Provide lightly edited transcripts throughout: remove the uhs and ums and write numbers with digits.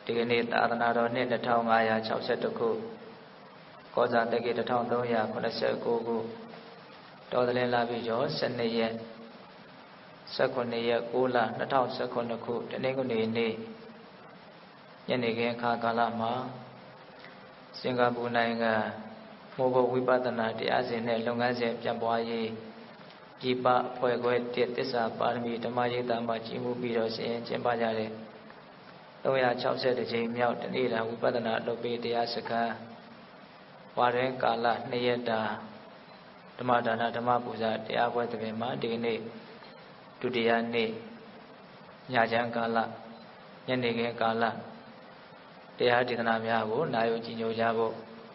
ဒီကနေ့သာသနာတော်နှစ်2562ခုကောဇာတက္ကီ1389ခုတော်သလင်းလာပြီကျော်12ရက်19ရက်6လ2019ခုတနင်္ဂနွေနေ့ညနေခင်းခါကာလမှာစင်ကာပူနိုင်ငံမိုးကုတ်ဝိပဿနာတရားစဉ်နဲ့လုပ်ငန်းစဉ်ပြန်ပွားရေးဒီပအဖွဲ့ခွဲ1သစ္စာပါရမီဓမ္မရိပ်သာမှာကြီးမှုပြီးတော့ဆင်ကျင်းပကြတဲ့360ကြိမ်မြောက်တနေ့တာဝိပဿနာလုပ်ပေးတရားစခန်းဝါရင်ကာလ2ရက်တာဓမ္မဒါနဓမ္မပူဇာတရားပွဲသဘင်မှာဒီကနေ့ဒုတိယနေ့ညချမ်းကာလညနေခင်းကာလတရားဒေသနာများကိုနာယူကြည်ညိုကြဖို့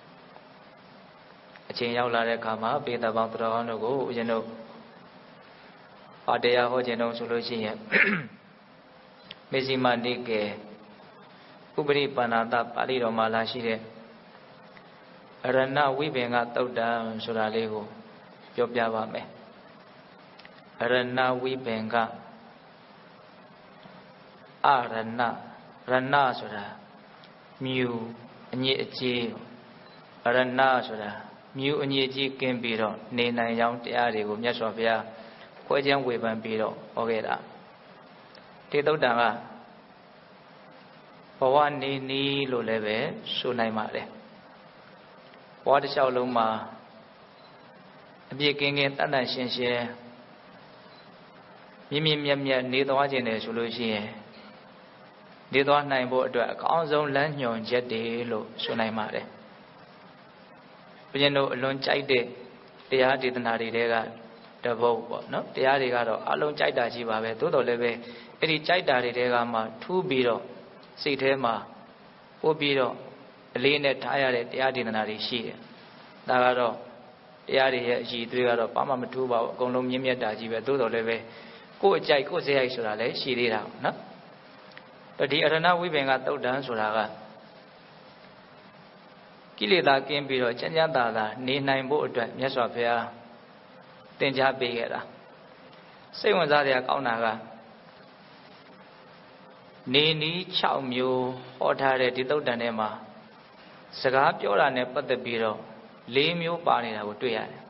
အချိန်ရောက်လာတဲ့အခါမှာပေတပေါင်းတော်ကောင်းတို့ကိုဦးဇင်းတို့ပါတရားဟောခြင်းတော်ဆိုလို့ရှိရင်မေဇိမနိကေဥပရိပန္နာတပါဠိတော်မှာလာရှိတဲ့အရဏဝိပင်ကသုတ်တံဆိုတာလေးကိုပြောပြပါမယ်အရဏဝိပင်ကအရဏရဏဆိုတာမြူအညစ်အကြေးအရဏဆိုတာမြူအညစ်အကြေးကင်းပြီးတော့နေနိုင်ကြောင်းတရားတွေကိုမြတ်စွာဘုရားခွဲခြမ်းဝေဖန်ပြီးတော့ဟောခဲ့တာဒီသုတ်တံကဘဝနေနည်းလို့လည်းပဲဆိုနိုင်ပါတယ်ဘဝတစ်လျှောက်လုံးမှာအပြည့်ကင်းကင်းတန်တန်ရှင်းရှင်းမြင့်မြင့်မြတ်မြတ်နေသွားခြင်းတယ်ဆိုလို့ရှိရင်နေသွားနိုင်ဖို့အတွက်အကောင်းဆုံးလမ်းညွှန်ချက်တွေလို့ဆိုနိုင်ပါတယ်ဘုရင်တို့အလွန်ကြိုက်တဲ့တရားဒေသနာတွေတဲကတပုတ်ပေါ့နော်တရားတွေကတော့အလုံးကြိုက်တာကြီးပါပဲသို့တော်လည်းပဲအဲ့ဒီကြိုက်တာတွေတဲကမှထူးပြီးတော့စိတ်ထဲမှာပို့ပြီးတော့အလေးနဲ့ထားရတဲ့တရားဒေသနာတွေရှိတယ်ဒါကတော့တရားတွေရဲ့အည်အသွေးကတော့ဘာမှမထူးပါဘူးအကုန်လုံးမြင့်မြတ်တာကြီးပဲသို့တော်လည်းပဲကိုယ်အကြိုက်ကိုယ်စရိုက်ဆိုတာလည်းရှိသေးတာနော်ဒီအရဏဝိပင်ကသုတ်တံဆိုတာကကိလေသာကင်းပြီးတော့ချမ်းချမ်းသာသာနေနိုင်ဖို့အတွက်မြတ်စွာဘုရားသင်ကြားပေးခဲ့တာစိတ်ဝင်စားစရာကောင်းတာကနေနီး6မျိုးဟောထားတဲ့ဒီသုတ်တံထဲမှာစကားပြောတာနဲ့ပတ်သက်ပြီးတော့4မျိုးပါနေတာကိုတွေ့ရတယ်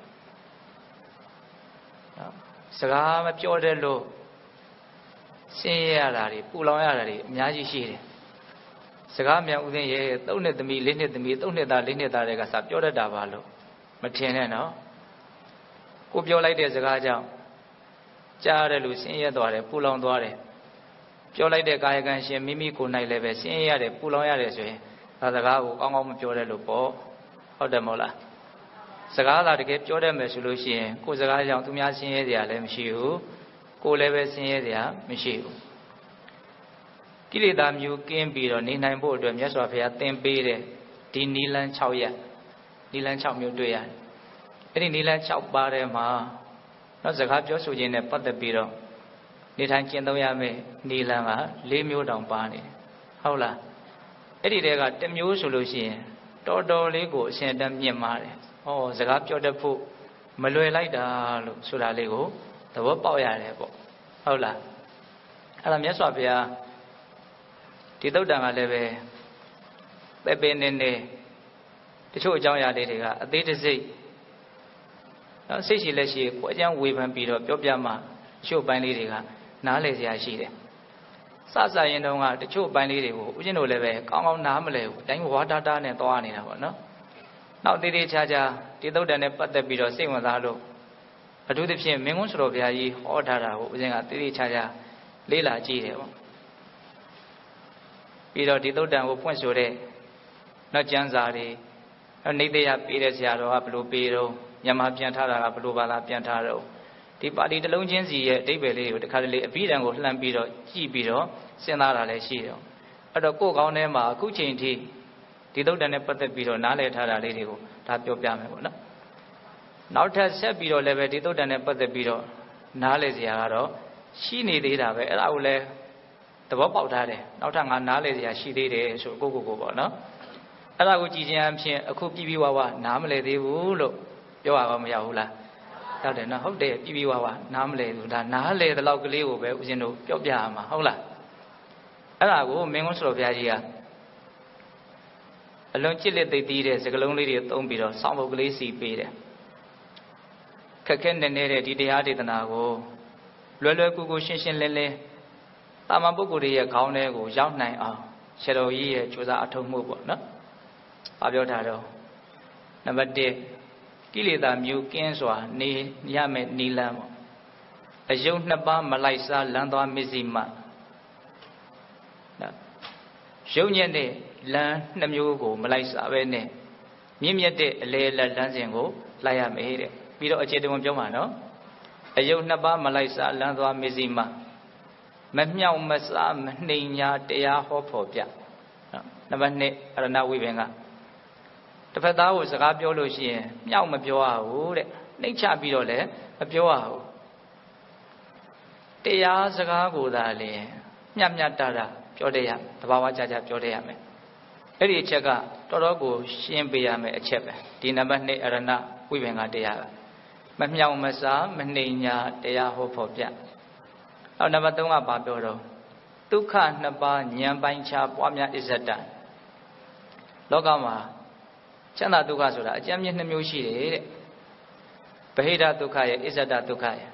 စကားမပြောတဲ့လို့ဆင်းရဲရတာတွေပူလောင်ရတာတွေအများကြီးရှိတယ်စကားမြန်ဦးသိရဲ့3နှစ်သမီး4နှစ်သမီး3နှစ်သား4နှစ်သားတွေကစပြောတတ်တာပါလို့မထင်နဲ့နော်ကိုပြောလိုက်တဲ့စကားကြောင့်ကြားရတဲ့လူဆင်းရဲသွားတယ်ပူလောင်သွားတယ်ပြောလိုက်တဲ့ကာယကံရှင်မိမိကိုယ်၌လည်းပဲဆင်းရဲရတယ်ပူလောင်ရတယ်ဆိုရင်ဒါစကားကိုကောင်းကောင်းမပြောတဲ့လို့ပေါ့ဟုတ်တယ်မဟုတ်လားစကားသာတကယ်ပြောတတ်မယ်ဆိုလို့ရှိရင်ကိုယ်စကားကြောင့်သူများဆင်းရဲစရာလည်းမရှိဘူးကိုယ်လည်းပဲဆင်းရဲစရာမရှိဘူးကိလေသာမျိုးကင်းပြီးတော့နေနိုင်ဖို့အတွက်မြတ်စွာဘုရားသင်ပေးတဲ့ဒီနိလန်း6ရက်နိလန်း6မျိုးတွေ့ရတယ်အဲ့ဒီနိလန်း6ပါးထဲမှာနောက်စကားပြောဆိုခြင်းနဲ့ပတ်သက်ပြီးတော့နေထိုင်ကျင့်သုံးရမယ့်နိလန်းက4မျိုးတောင်ပါနေတယ်ဟုတ်လားအဲ့ဒီတဲက1မျိုးဆိုလို့ရှိရင်တော်တော်လေးကိုအရှင်တန်းမြင့်မာတယ်ဩစကားပြောတတ်ဖို့မလွယ်လိုက်တာလို့ဆိုတာလေးကိုသဘောပေါက်ရတယ်ပေါ့ဟုတ်လားအဲ့ဒါမြတ်စွာဘုရားဒီသုတ်တံကလည်းပဲပဲနေနေတချို့အကြောင်းအရာလေးတွေကအသေးတစိတ်နော်စိတ်ရှိလက်ရှိကိုအကျမ်းဝေဖန်ပြီးတော့ပြောပြမှတချို့ပိုင်းလေးတွေကနားလည်စရာရှိတယ်စစရင်တုန်းကတချို့ပိုင်းလေးတွေကိုဦးဇင်းတို့လည်းပဲကောင်းကောင်းနားမလဲဘူးတိုင်းဝါတာတာနဲ့သွားနေတာပေါ့နော်နောက်သေးသေးချာချာဒီသုတ်တံနဲ့ပတ်သက်ပြီးတော့စိတ်ဝင်စားလို့အထူးသဖြင့်မင်းကုန်းစတော်ဘုရားကြီးဟောထားတာကိုဦးဇင်းကသေးသေးချာချာလေ့လာကြည့်တယ်ပေါ့ပြီးတော့ဒီသုတ်တံကိုဖွင့်ဆိုတဲ့နောက်ကျမ်းစာတွေနေသေးရပေးတဲ့ဆရာတော်ကဘယ်လိုပေးတော့မြန်မာပြန်ထားတာကဘယ်လိုပါလားပြန်ထားတော့ဒီပါဠိတစ်လုံးချင်းစီရဲ့အဓိပ္ပာယ်လေးကိုတခါတလေအဘိဓမ္မာကိုလှမ်းပြီးတော့ကြည့်ပြီးတော့စဉ်းစားတာလည်းရှိတယ်အဲ့တော့ကိုယ်ကောင်းထဲမှာအခုချိန်ထိဒီသုတ်တံနဲ့ပတ်သက်ပြီးတော့နားလည်ထားတာလေးတွေကိုဒါပြောပြမယ်ပေါ့နော်နောက်ထပ်ဆက်ပြီးတော့လည်းပဲဒီသုတ်တံနဲ့ပတ်သက်ပြီးတော့နားလည်စရာကတော့ရှိနေသေးတာပဲအဲ့ဒါကိုလည်းသဘောပေါက်ထားတယ်နောက်ထပ်ငါနားလည်စရာရှိသေးတယ်ဆိုကိုပေါ့နော်အဲ့ဒါကိုကြည်ခြင်းအဖြစ်အခုပြပြဝဝနားမလည်သေးဘူးလို့ပြောရအောင်မရဘူးလားဟုတ်တယ်နော်ဟုတ်တယ်ပြပြဝဝနားမလည်ဘူးဒါနားလည်တဲ့လောက်ကလေးကိုပဲဦးဇင်းတို့ပြောပြရမှာဟုတ်လားအဲ့ဒါကိုမင်းကုန်းစတော်ဘုရားကြီးကအလွန်ကြစ်လက်သိတဲ့စကလုံးလေးတွေသုံးပြီးတော့စောင့်ဖို့ကလေးစီပေးတယ်ခက်ခဲနေတဲ့ဒီတရားဒေသနာကိုလွယ်လွယ်ကူကူရှင်းရှင်းလင်းလင်းတာမန်ပုဂ္ဂိုလ်တွေရဲ့ခေါင်းထဲကိုရောက်နိုင်အောင်ဆရာတော်ကြီးရဲ့ကြိုးစားအထောက်မှုပေါ့နော်။ဘာပြောထားတော့နံပါတ်1ကိလေသာမျိုးကင်းစွာနေရမယ်နိလန်းပေါ့။အယုတ်နှစ်ပါးမလိုက်စားလမ်းသွားမစ္စည်းမနော်။ရုပ်ညက်တဲ့လမ်းနှစ်မျိုးကိုမလိုက်စားပဲနဲ့မြင့်မြတ်တဲ့အလေလက်လမ်းစဉ်ကိုလိုက်ရမယ်တဲ့။ပြီးတော့အခြေတဝန်ပြောမှာနော်။အယုတ်နှစ်ပါးမလိုက်စားလမ်းသွားမစ္စည်းမမမြောက်မစားမနှိမ်ညာတရားဟောဖို့ပြနော်နံပါတ်2အရဏဝိပင်ကတစ်ဖက်သားကိုစကားပြောလို့ရှိရင်မြောက်မပြောရဘူးတဲ့နှိမ့်ချပြီးတော့လည်းမပြောရဘူးတရားစကားကိုသာလေမျှမျှတတပြောတဲ့ရတဘာဝကြကြပြောတဲ့ရမယ်အဲ့ဒီအချက်ကတော်တော်ကိုရှင်းပေးရမယ်အချက်ပဲဒီနံပါတ်2အရဏဝိပင်ကတရားကမမြောက်မစားမနှိမ်ညာတရားဟောဖို့ပြနံပါတ်3ကဘာပြောတော့ဒုက္ခနှစ်ပါးဉာဏ်ပိုင်းခြားပွားများအစ္ဆဒလောကမှာချမ်းသာဒုက္ခဆိုတာအကျဉ်းမြင့်2မျိုးရှိတယ်တဲ့ဗဟိတဒုက္ခရဲ့အစ္ဆဒဒုက္ခရဲ့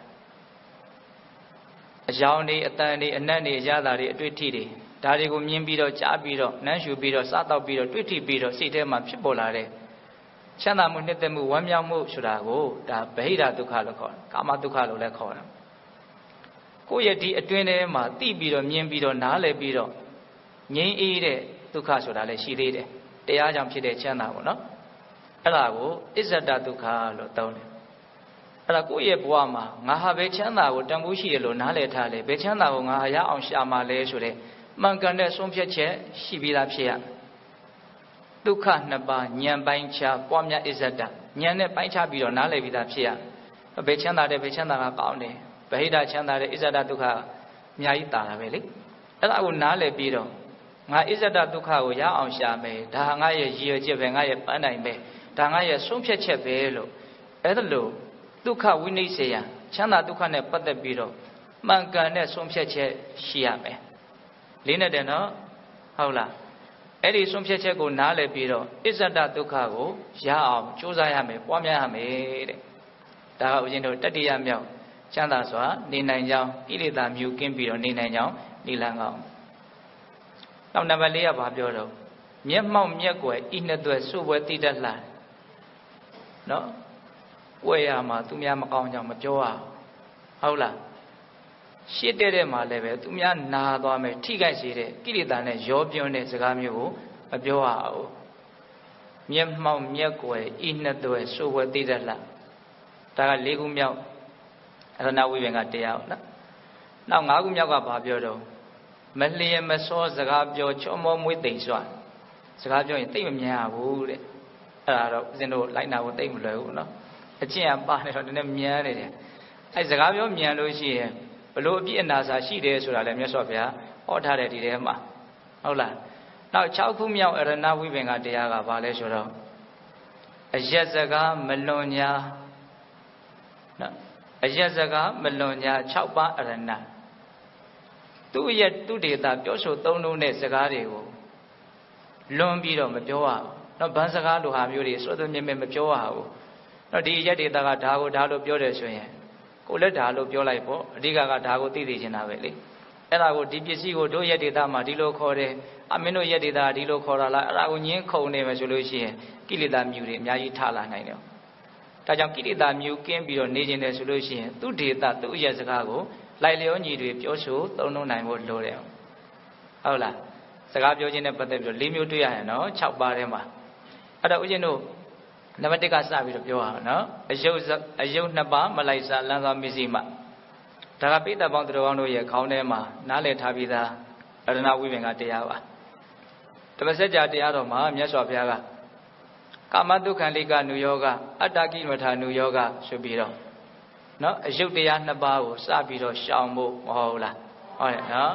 အယောင်တွေအတန်တွေအနတ်တွေအရသာတွေအတွေ့အထိတွေဒါတွေကိုမြင်ပြီးတော့ကြားပြီးတော့နမ်းရှူပြီးတော့စားတော့ပြီးတော့တွေ့ထိပြီးတော့စိတ်ထဲမှာဖြစ်ပေါ်လာတဲ့ချမ်းသာမှုနှစ်သက်မှုဝမ်းမြောက်မှုဆိုတာကိုဒါဗဟိတဒုက္ခလို့ခေါ်တယ်ကာမဒုက္ခလို့လည်းခေါ်တယ်ကိုယ့်ရဲ့ဒီအတွင်းထဲမှာသိပြီးတော့မြင်ပြီးတော့နားလည်ပြီးတော့ငြိမ်းအေးတဲ့ဒုက္ခဆိုတာလည်းရှိသေးတယ်တရားကြောင့်ဖြစ်တဲ့ချမ်းသာပေါ့နော်အဲ့ဒါကိုအစ္ဆဒဒုက္ခလို့သုံးတယ်အဲ့ဒါကိုယ့်ရဲ့ဘဝမှာငါဟာပဲချမ်းသာကိုတန်ဖိုးရှိတယ်လို့နားလည်ထားလေဘယ်ချမ်းသာကိုငါဟာရအောင်ရှာမှာလဲဆိုတဲ့မှန်ကန်တဲ့ဆုံးဖြတ်ချက်ရှိပြီးသားဖြစ်ရဒုက္ခနှစ်ပါးဉာဏ်ပိုင်းခြားပွားများအစ္ဆဒဉာဏ်နဲ့ပိုင်းခြားပြီးတော့နားလည်ပြီးသားဖြစ်ရဘယ်ချမ်းသာတယ်ဘယ်ချမ်းသာကကောင်းတယ်ဗဟိတချမ်းသာတဲ့အစ္ဆဒဒုက္ခအများကြီးတာတာပဲလေအဲ့ဒါကိုနားလည်ပြီးတော့ငါအစ္ဆဒဒုက္ခကိုရအောင်ရှာမယ်ဒါငါရဲ့ရည်ရွယ်ချက်ပဲငါရဲ့ပန်းတိုင်ပဲဒါငါရဲ့ဆုံးဖြတ်ချက်ပဲလို့အဲ့ဒါလို့ဒုက္ခဝိနိစ္စယချမ်းသာဒုက္ခနဲ့ပတ်သက်ပြီးတော့မှန်ကန်တဲ့ဆုံးဖြတ်ချက်ရှိရမယ်လေးနဲ့တယ်နော်ဟုတ်လားအဲ့ဒီဆုံးဖြတ်ချက်ကိုနားလည်ပြီးတော့အစ္ဆဒဒုက္ခကိုရအောင်ကြိုးစားရမယ်ပွားများရမယ်တဲ့ဒါကဦးဇင်းတို့တတိယမြောက်ချမ်းသာစွာနေနိုင်ကြောင်းကိလေသာမျိုးကင်းပြီးတော့နေနိုင်ကြောင်းနိလန်းကောင်းနောက်နံပါတ်4ကဘာပြောတော့မျက်မှောက်မျက်ကွယ်ဤနှစ်သွဲစုပွဲတိတတ်လှနော်ကွယ်ရမှာသူများမကောင်းကြောင်းမပြောရဟုတ်လားရှစ်တဲ့မှာလည်းပဲသူများနာသွားမယ်ထိခိုက်စေတဲ့ကိလေသာနဲ့ရောပြွန်းတဲ့စကားမျိုးကိုမပြောရဘူးမျက်မှောက်မျက်ကွယ်ဤနှစ်သွဲစုပွဲတိတတ်လှဒါက4ခုမြောက်အရဏဝိပင်ကတရားဟုတ်လားနောက်5ခုမြောက်ကဘာပြောတော့မလျင်မစောစကားပြောချောမောမွေးသိမ့်စွာစကားပြောရင်သိမမြင်ရဘူးတဲ့အဲ့ဒါတော့ဦးဇင်းတို့လိုက်နာဖို့သိမလွယ်ဘူးနော်အကျင့်အပါနေတော့နည်းနည်းမြန်နေတယ်အဲ့စကားပြောမြန်လို့ရှိရင်ဘလို့အပြည့်အနာစာရှိတယ်ဆိုတာလည်းမြတ်စွာဘုရားဟောထားတယ်ဒီထဲမှာဟုတ်လားနောက်6ခုမြောက်အရဏဝိပင်ကတရားကဘာလဲဆိုတော့အရက်စကားမလွန်ညာနော်အရက်စကားမလွန်ညာ6ပါးအရဏသူ့ရဲ့သူဒေတာပြောဆိုသုံးလုံးတဲ့စကားတွေကိုလွန်ပြီးတော့မပြောရဘူး။နော်ဗန်းစကားလိုဟာမျိုးတွေစွတ်သွမြဲမြဲမပြောရဘူး။နော်ဒီရက်ဒေတာကဒါကိုဒါလို့ပြောတယ်ဆိုရင်ကိုလည်းဒါလို့ပြောလိုက်ပေါ့အဓိကကဒါကိုသိသိချင်တာပဲလေ။အဲ့ဒါကိုဒီပစ္စည်းကိုတို့ရက်ဒေတာမှာဒီလိုခေါ်တယ်။အမင်းတို့ရက်ဒေတာဒီလိုခေါ်တာလားအဲ့ဒါကိုညင်းခုန်နေမယ်ဆိုလို့ရှိရင်ကိလေသာမြူတွေအများကြီးထလာနိုင်တယ်။ဒါကြောင့်ကိလေသာမြူကင်းပြီးတော့နေခြင်းတယ်ဆိုလို့ရှိရင်သူဒေတာသူ့ရဲ့စကားကိုလိုက်လျောညီတွေပြောဆိုသုံးလုံးနိုင်ဖို့လိုတယ်ဟုတ်လားစကားပြောခြင်းနဲ့ပတ်သက်ပြီးတော့၄မျိုးတွေ့ရရင်နော်6ပါးထဲမှာအဲ့တော့ဦးဇင်းတို့နံပါတ်1ကစပြီးတော့ပြောရအောင်နော်အယုတ်2ပါးမလိုက်စားလမ်းသွားမစ္စည်းမဒါကပိဋကပေါင်းသူတော်ကောင်းတို့ရဲ့ခေါင်းထဲမှာနားလည်ထားပြီးသားအရဏဝိပင်ကတရားပါဓမ္မစကြာတရားတော်မှာမြတ်စွာဘုရားကကာမတုခံလိကနုယောဂအတ္တကိမထာနုယောဂဆိုပြီးတော့နော်အယုတ်တရား2ပါးကိုစပြီးတော့ရှောင်ဖို့မဟုတ်လားဟုတ်ရဲ့နော်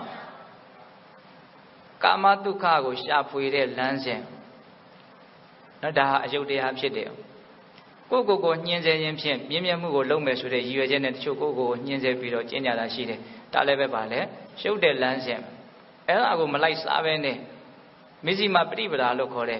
ကာမဒုက္ခကိုရှာဖွေတဲ့လမ်းစဉ်နော်ဒါဟာအယုတ်တရားဖြစ်တယ်ကိုညှင်းဆဲခြင်းဖြင့်မြင့်မြတ်မှုကိုလုံးမယ်ဆိုတဲ့ရည်ရွယ်ချက်နဲ့တချို့ကိုညှင်းဆဲပြီးတော့ကျင့်ကြတာရှိတယ်ဒါလည်းပဲပါလေရှုပ်တဲ့လမ်းစဉ်အဲ့ဒါကိုမလိုက်စားပဲနဲ့မစ္စည်းမပရိပဒါလို့ခေါ်တဲ့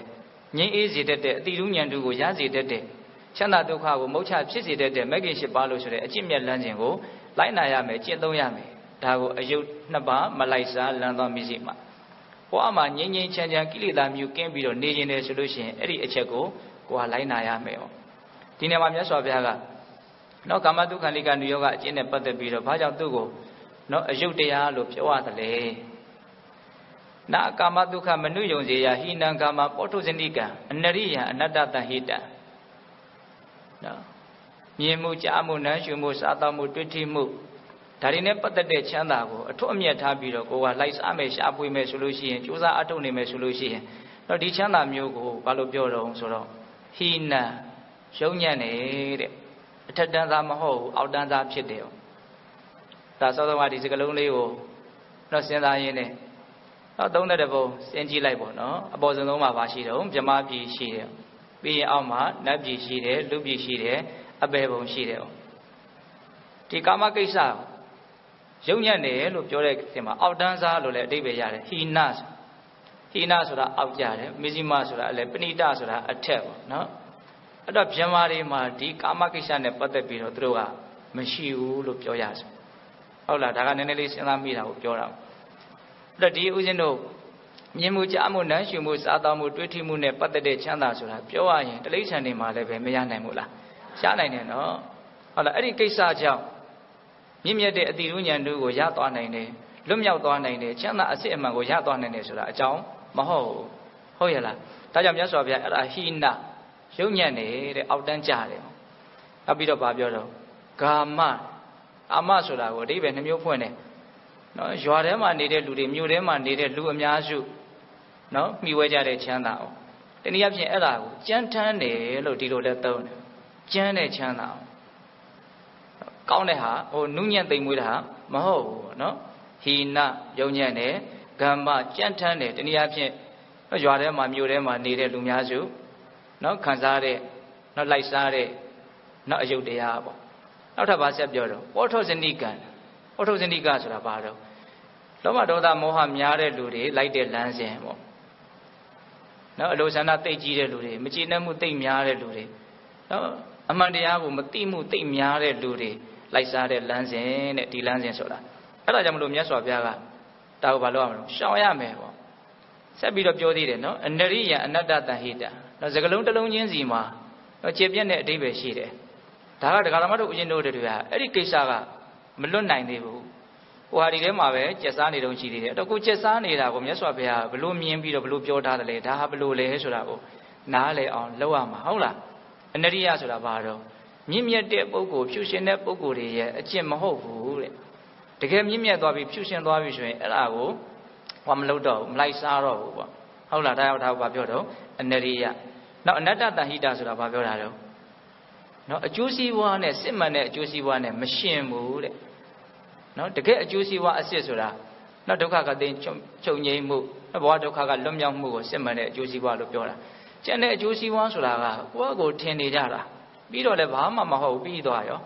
ငြိမ်းအေးစေတတ်တဲ့အတိရူးဉာဏ်တူကိုရစေတတ်တဲ့ချမ်းသာဒုက္ခကိုမုတ်ချဖြစ်စေတတ်တဲ့မဂ္ဂင်၈ပါးလို့ဆိုတဲ့အကျင့်မြတ်လမ်းစဉ်ကိုလိုက်နာရမယ်ကျင့်သုံးရမယ်ဒါကိုအယုတ်နှစ်ပါးမလိုက်စားလမ်းသွားမိစေမှာဘဝမှာငြိမ်းငြိမ်းချမ်းချမ်းကိလေသာမျိုးကင်းပြီးတော့နေခြင်းတယ်ဆိုလို့ရှိရင်အဲ့ဒီအချက်ကိုကိုယ်ကလိုက်နာရမယ်ဟောဒီနေ့မှာမြတ်စွာဘုရားကနော်ကာမတုခန္ဓိကနုယောဂအကျင့်နဲ့ပတ်သက်ပြီးတော့ဘာကြောင့်သူ့ကိုနော်အယုတ်တရားလို့ပြောရတယ်လေနာကာမတုခမနုယုံစေယဟိနံကာမပောထုဇနိကံအနရိယအနတ္တတဟိတံနော်မြင်မှုကြားမှုနားရှုမှုစားသောက်မှုတွေ့ထိမှုဒါတွေနဲ့ပတ်သက်တဲ့ချမ်းသာကိုအထွတ်အမြတ်ထားပြီးတော့ကိုယ်ကလိုက်စားမယ်ရှားပွေမယ်ဆိုလို့ရှိရင်ကြိုးစားအထုတ်နေမယ်ဆိုလို့ရှိရင်တော့ဒီချမ်းသာမျိုးကိုဘာလို့ပြောတော့ဆိုတော့ဟိနံရုံညံ့နေတဲ့အထက်တန်းသားမဟုတ်ဘူးအောက်တန်းသားဖြစ်တယ်ဒါစောစောကဒီစကလုံးလေးကိုတော့စဉ်းစားရင်းနဲ့တော့သုံးတဲ့ဘုံစဉ်းကြည့်လိုက်ပေါ့နော်အပေါ်ဆုံးမှာပါရှိတော့ဗြဟ္မာပြည်ရှိတယ်ပြီးရင်အောက်မှာနတ်ပြည်ရှိတယ်လူပြည်ရှိတယ်အပေဘုံရှိတယ်ဒီကာမကိစ္စရုံညံ့တယ်လို့ပြောတဲ့အခါမှာအောက်တန်းစားလို့လည်းအဓိပ္ပာယ်ရတယ်ဟိနဆိုတာအောက်ကြတယ်မဇ္ဈိမဆိုတာလည်းပဏိတဆိုတာအထက်ပေါ့နော်အဲ့တော့ဗြဟ္မာတွေမှာဒီကာမကိစ္စနဲ့ပတ်သက်ပြီးတော့သူတို့ကမရှိဘူးလို့ပြောရစဟုတ်လားဒါကနည်းနည်းလေးစဉ်းစားမိတာကိုပြောတာအဲ့တော့ဒီဦးဇင်းတို့မြင်မှုကြားမှုနားရှုမှုစားသောက်မှုတွေးထိမှုနဲ့ပတ်သက်တဲ့ချမ်းသာဆိုတာပြောရရင်တိရစ္ဆာန်တွေမှာလည်းပဲမရနိုင်ဘူးလားရနိုင်တယ်နော်ဟုတ်လားအဲ့ဒီကိစ္စကြောင့်မြင့်မြတ်တဲ့အတိရူးဉာဏ်တို့ကိုရသွားနိုင်တယ်လွတ်မြောက်သွားနိုင်တယ်ချမ်းသာအစစ်အမှန်ကိုရသွားနိုင်တယ်ဆိုတာအကြောင်းမဟုတ်ဘူးဟုတ်ရဲ့လားဒါကြောင့်မြတ်စွာဘုရားအဲ့ဒါဟိနရုံညံ့နေတဲ့အောက်တန်းကြတယ်နောက်ပြီးတော့ဗာပြောတော့ဂါမအာမဆိုတာကိုအဓိပ္ပာယ်နှမျိုးဖွင့်တယ်နော်ရွာထဲမှာနေတဲ့လူတွေမြို့ထဲမှာနေတဲ့လူအများစုနော်မှီဝဲကြတဲ့ချမ်းသာအောင်တနည်းအားဖြင့်အဲ့ဒါကိုကြမ်းထမ်းတယ်လို့ဒီလိုလဲသုံးတယ်ကြမ်းတဲ့ချမ်းသာအောင်ကောင်းတဲ့ဟာဟိုနုညံ့သိမ်မွေးတာမဟုတ်ဘူးနော်ဟိနရုံညံ့တယ်ဂမ္မကြမ်းထမ်းတယ်တနည်းအားဖြင့်ရွာထဲမှာမြို့ထဲမှာနေတဲ့လူများစုနော်ခံစားတဲ့နော်လိုက်စားတဲ့နော်အယုတ်တရားပေါ့နောက်ထပ်ဘာဆက်ပြောတော့ပောထုဇနိကံပောထုဇနိကဆိုတာဘာတော့လောဘဒေါသမောဟများတဲ့လူတွေလိုက်တဲ့လမ်းစဉ်ပေါ့နော်အလိုဆန္ဒသိကြီးတဲ့လူတွေမကြည်နပ်မှုသိများတဲ့လူတွေနော်အမှန်တရားကိုမသိမှုသိများတဲ့လူတွေလိုက်စားတဲ့လမ်းစဉ်တဲ့ဒီလမ်းစဉ်ဆိုတာအဲ့ဒါကြောင့်မလို့မြတ်စွာဘုရားကဒါကိုဘာလို့ရမလို့ရှောင်ရမယ်ပေါ့ဆက်ပြီးတော့ပြောသေးတယ်နော်အနရိယအနတ္တတဟိတနော်စကလုံးတစ်လုံးချင်းစီမှာခြေပြက်တဲ့အဓိပ္ပာယ်ရှိတယ်ဒါကဒကာရမတို့ဦးဇင်းတို့တွေကအဲ့ဒီကိစ္စကမလွတ်နိုင်သေးဘူးဟိုဟာဒီထဲမှာပဲကျက်စားနေတုံးရှိသေးတယ်တော့ကိုကျက်စားနေတာကိုမြတ်စွာဘုရားဘလို့မြင်ပြီးတော့ဘလို့ပြောထားတယ်လေဒါဟာဘလို့လဲဆိုတာကိုနားလည်အောင်လုပ်ရမှာဟုတ်လားအနရိယဆိုတာဘာတော့မြင့်မြတ်တဲ့ပုဂ္ဂိုလ်ဖြူရှင်တဲ့ပုဂ္ဂိုလ်တွေရဲ့အကျင့်မဟုတ်ဘူးတဲ့တကယ်မြင့်မြတ်သွားပြီဖြူရှင်သွားပြီဆိုရင်အဲ့ဒါကိုဟောမလုပ်တော့ဘူးမလိုက်စားတော့ဘူးပေါ့ဟုတ်လားဒါရောက်တာဘာပြောတော့အနရိယနောက်အနတ္တတဟိတဆိုတာဘာပြောတာတော့နော်အကျိုးစီးပွားနဲ့စစ်မှန်တဲ့အကျိုးစီးပွားနဲ့မရှင်ဘူးတဲ့နော်တကယ်အကျိုးစီးပွားအစစ်ဆိုတာနော်ဒုက္ခကသိချုပ်ငြိမ်းမှုဘဝဒုက္ခကလွတ်မြောက်မှုကိုစစ်မှန်တဲ့အကျိုးစီးပွားလို့ပြောတာကျန်တဲ့အကျိုးစီးပွားဆိုတာကကိုယ့်ကိုထင်နေကြတာပြီးတော့လည်းဘာမှမဟုတ်ပြီးသွားရော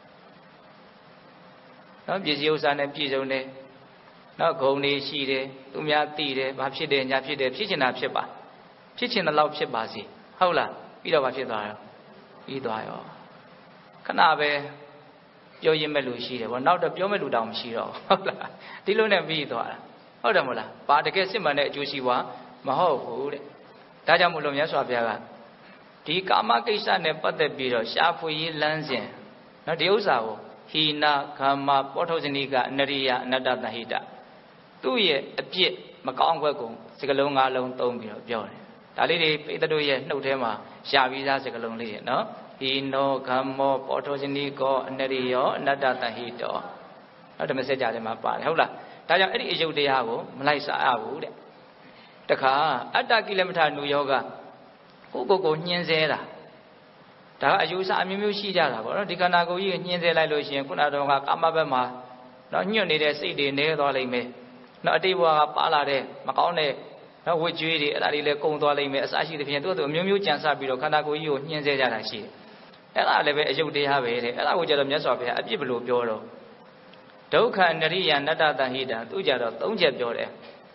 နော်ပြည်စည်းဥစ္စာနဲ့ပြည်စုံတယ်နော်ဂုံတွေရှိတယ်သူများသိတယ်ဘာဖြစ်တယ်ညာဖြစ်တယ်ဖြစ်ချင်တာဖြစ်ပါဖြစ်ချင်တဲ့လောက်ဖြစ်ပါစေဟုတ်လားပြီးတော့ဘာဖြစ်သွားရောပြီးသွားရောခဏပဲပြောရင်းမဲ့လူရှိတယ်ဗောနောက်တော့ပြောမဲ့လူတောင်မရှိတော့ဟုတ်လားဒီလိုနဲ့ပြီးသွားတာဟုတ်တယ်မို့လားဘာတကယ်စစ်မှန်တဲ့အကျိုးရှိပွားမဟုတ်ဘူးတဲ့ဒါကြောင့်မို့လို့မြတ်စွာဘုရားကဒီကာမကိစ္စနဲ့ပတ်သက်ပြီးတော့ရှားဖွေရေးလမ်းစဉ်နော်ဒီဥစ္စာကိုဟိနဂမ္မပောထုဇနိကအနရိယအနတ္တတဟိတသူ့ရဲ့အပြစ်မကောင်းခွက်ကိုစကလုံး၅လုံးသုံးပြီးတော့ပြောတယ်ဒါလေးတွေပိဿတို့ရဲ့နှုတ်ထဲမှာရှားပြီးသားစကလုံးလေးရနော်ဟိနောဂမ္မောပောထုဇနိကောအနရိယောအနတ္တတဟိတောဓမ္မစကြာထဲမှာပါတယ်ဟုတ်လားဒါကြောင့်အဲ့ဒီအယုတ်တရားကိုမလိုက်စားရဘူးတဲ့တခါအတ္တကိလမထနုယောဂကိုညှင်းဆဲတာဒါကအယူဆအမျိုးမျိုးရှိကြတာပေါ့နော်ဒီခန္ဓာကိုယ်ကြီးညှင်းဆဲလိုက်လို့ရှိရင်ခုနကတော့ကာမဘက်မှာနော်ညွတ်နေတဲ့စိတ်တွေနေသွားလိမ့်မယ်နော်အတိတ်ဘဝကပါလာတဲ့မကောင်းတဲ့နော်ဝိကြွေးတွေအဲ့ဒါတွေလည်းကုန်သွားလိမ့်မယ်အစရှိသဖြင့်သူ့အမျိုးမျိုးကြံစပြီးတော့ခန္ဓာကိုယ်ကြီးကိုညှင်းဆဲကြတာရှိတယ်အဲ့ဒါလည်းပဲအယုတ်တရားပဲတဲ့အဲ့ဒါကိုကြတော့မြတ်စွာဘုရားအပြစ်ဘလို့ပြောတော့ဒုက္ခအနရိယနတ္တတဟိတသူကြတော့၃ချက်ပြောတယ်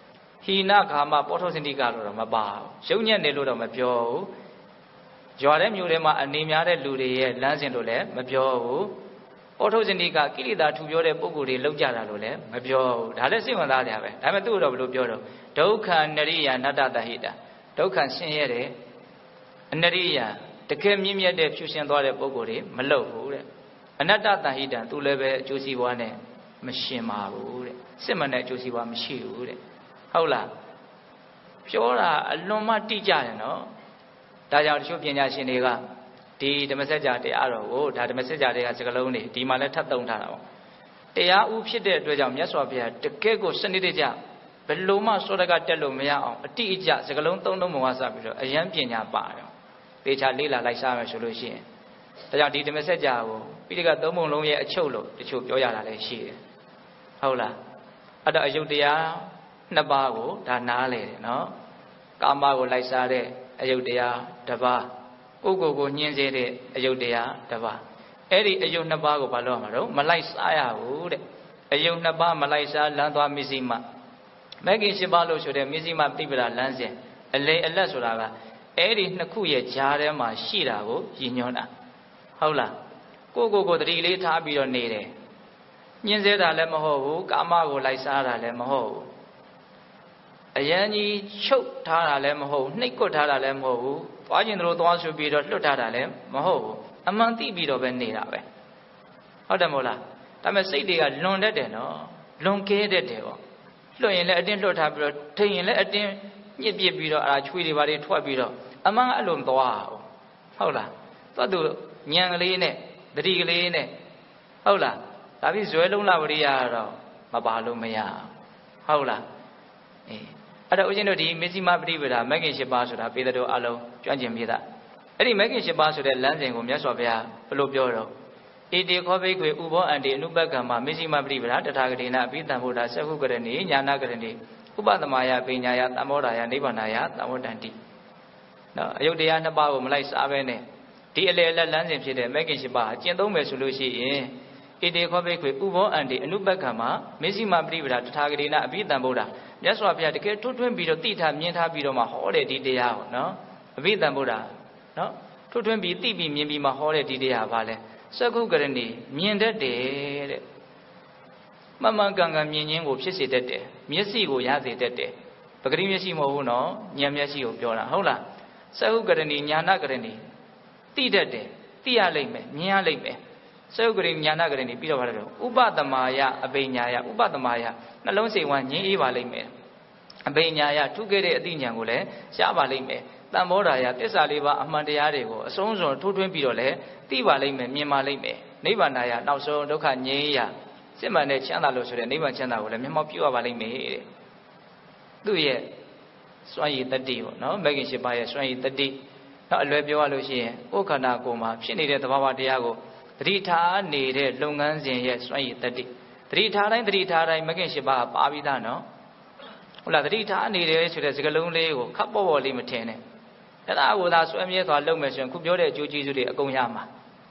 ဟိနခါမပောထောစင်တိကလို့တော့မပါဘူးရုပ်ညက်နေလို့တော့မပြောဘူးကြွားတဲ့မျိုးတွေမှာအနေများတဲ့လူတွေရဲ့လမ်းစဉ်လို့လည်းမပြောဘူးပောထောစင်တိကကိလေသာထူပြောတဲ့ပုံကိုယ်တွေလောက်ကြတာလို့လည်းမပြောဘူးဒါလည်းစိတ်ဝင်စားကြပဲဒါပေမဲ့သူ့တော့ဘယ်လိုပြောတော့ဒုက္ခနရိယာနတ္တတဟိတာဒုက္ခဆင်းရဲတယ်အနရိယာတကယ်မြင့်မြတ်တဲ့ဖြူရှင်သွားတဲ့ပုံကိုယ်တွေမလုပ်ဘူးတဲ့အနတ္တတဟိတံသူလည်းပဲအကျိုးစီးပွားနဲ့မရှင်ပါဘူးတဲ့စစ်မှန်တဲ့အကျိုးစီးပွားမရှိဘူးတဲ့ဟုတ်လားပြောတာအလွန်မှတိကျတယ်နော်ဒါကြောင့်တချို့ပညာရှင်တွေကဒီဓမ္မစကြာတရားတော်ကိုဒါဓမ္မစကြာတရားစကားလုံးတွေဒီမှာလည်းထပ်သုံးထားတာပေါ့တရားဥဖြစ်တဲ့အတွက်ကြောင့်မြတ်စွာဘုရားတကယ်ကိုစနစ်တကျဘယ်လိုမှစောတကတက်လို့မရအောင်အတိအကျစကားလုံးသုံးလုံးပုံကစပြီးတော့အယံပညာပါတယ်ပေချာလေးလာလိုက်စားမယ်ဆိုလို့ရှိရင်ဒါကြောင့်ဒီဓမ္မစကြာကိုပိဋကသုံးပုံလုံးရဲ့အချုပ်လို့တချို့ပြောရတာလည်းရှိတယ်ဟုတ်လားအဲ့တော့အယုတ်တရားနှစ်ပါးကိုဒါနားလေတယ်နော်ကာမကိုလိုက်စားတဲ့အယုတ်တရားတစ်ပါးကိုကိုညှင်းစေတဲ့အယုတ်တရားတစ်ပါးအဲ့ဒီအယုတ်နှစ်ပါးကိုဘာလို့ရမှာတော့မလိုက်စားရဘူးတဲ့အယုတ်နှစ်ပါးမလိုက်စားလမ်းသွားမစ္စည်းမမဂ္ဂင်၈ပါးလို့ဆိုတဲ့မစ္စည်းမပြိပဒလမ်းစဉ်အလေအလတ်ဆိုတာကအဲ့ဒီနှစ်ခုရဲ့ကြားထဲမှာရှိတာကိုရည်ညွှန်းတာဟုတ်လားကိုတတိလေးထားပြီးတော့နေတယ်ညှင်းစေတာလည်းမဟုတ်ဘူးကာမကိုလိုက်စားတာလည်းမဟုတ်ဘူးအယံကြီးချုပ်ထားတာလည်းမဟုတ်ဘူးနှိပ်ကွက်ထားတာလည်းမဟုတ်ဘူးသွားခြင်းတို့သွားဆိုပြီးတော့လွတ်ထားတာလည်းမဟုတ်ဘူးအမှန်သိပြီးတော့ပဲနေတာပဲဟုတ်တယ်မဟုတ်လားဒါပေမဲ့စိတ်တွေကလွန်တတ်တယ်နော်လွန်ကဲတတ်တယ်ပေါ့လွတ်ရင်လည်းအတင်းလွတ်ထားပြီးတော့ထိန်ရင်လည်းအတင်းညှစ်ပစ်ပြီးတော့ချွေတွေဘာတွေထွက်ပြီးတော့အမှန်အဲ့လိုမသွားဘူးဟုတ်လားသွားသူညံကလေးနဲ့တတိကလေးနဲ့ဟုတ်လားဒါပြီးဇွဲလုံးလာဝရိယကတော့မပါလို့မရဟုတ်လားအဲ့တော့ဦးဇင်းတို့ဒီမစ္စည်းမပရိပဒါမဂ္ဂင်၈ပါးဆိုတာပေတတော်အလုံးကျွမ်းကျင်ပြတာအဲ့ဒီမဂ္ဂင်၈ပါးဆိုတဲ့လမ်းစဉ်ကိုမြတ်စွာဘုရားဘယ်လိုပြောတော့ဣတိခောဘိကွေဥဘောအန္တိအနုပကံမမစ္စည်းမပရိပဒါတထာဂတိနာအဘိဓမ္ဗုဒ္ဓသက္ခုကရဏီညာနာကရဏီဥပသမယပညာယသမောဓာယနိဗ္ဗာနယသမောတန္တိနော်အယုတ်တရားနှစ်ပါးကိုမလိုက်စားပဲနဲ့ဒီအလေအလတ်လမ်းစဉ်ဖြစ်တဲ့မဂ္ဂင်၈ပါးကျင့်သုံးမယ်ဆိုလို့ရှိရင်ဣတိခောဘိကွေဥဘောအန္တိအနုပကံမမစ္စည်းမပရိပဒါတထာဂတိနာအဘိဓမ္ဗုဒ္ဓမြတ်စွာဘုရားတကယ်ထွတ်ထွင်းပြီးတော့သိထားမြင်ထားပြီးတော့မှဟောတဲ့ဒီတရားကိုနော်အဘိဓမ္ဗုဒ္ဓနော်ထွတ်ထွင်းပြီးသိပြီးမြင်ပြီးမှဟောတဲ့ဒီတရားဘာလဲသက္ခုကရဏီမြင်တတ်တယ်တဲ့မှန်မှန်ကန်ကန်မြင်ခြင်းကိုဖြစ်စေတတ်တယ်မျက်စိကိုရစေတတ်တယ်ပဂရိမျက်စိမဟုတ်ဘူးနော်ဉာဏ်မျက်စိကိုပြောတာဟုတ်လားသက္ခုကရဏီညာနာကရဏီသိတတ်တယ်သိရလိမ့်မယ်မြင်ရလိမ့်မယ်သက္ခုကရဏီညာနာကရဏီပြီးတော့ဘာလဲဥပသမာယအဘိညာယဥပသမာယနှလုံးစိတ်ဝမ်းငြင်းအေးပါလိမ့်မယ်အဘိညာယထုခဲ့တဲ့အသိဉာဏ်ကိုလည်းရှားပါလိမ့်မယ်တန်မောဓာယသစ္စာလေးပါးအမှန်တရားတွေကိုအဆုံးစွန်ထိုးထွင်းပြီးတော့လည်းသိပါလိမ့်မယ်မြင်ပါလိမ့်မယ်နိဗ္ဗာန်ယနောက်ဆုံးဒုက္ခငြိမ်းရာစစ်မှန်တဲ့ချမ်းသာလို့ဆိုတဲ့နိဗ္ဗာန်ချမ်းသာကိုလည်းမျက်မှောက်ပြုရပါလိမ့်မယ်တဲ့သူ့ရဲ့စွမ်းရည်တတိပေါ့နော်မဂ္ဂင်၈ပါးရဲ့စွမ်းရည်တတိနောက်အလွယ်ပြောရလို့ရှိရင်ကိုယ်ခန္ဓာကိုယ်မှာဖြစ်နေတဲ့သဘာဝတရားကိုသတိထားနေတဲ့လုပ်ငန်းစဉ်ရဲ့စွမ်းရည်တတိသတိထားတိုင်းမဂ္ဂင်၈ပါးပါပြီးသားနော်ဟုတ်လားသတိထားနေတယ်ဆိုတဲ့စကားလုံးလေးကိုခပ်ပေါ်ပေါ်လေးမထင်နဲ့အဲ့ဒါကိုသာဆွဲမြဲစွာလုပ်မယ်ဆိုရင်ခုပြောတဲ့အကျိုးကျေးဇူးတွေအကုန်ရမှာ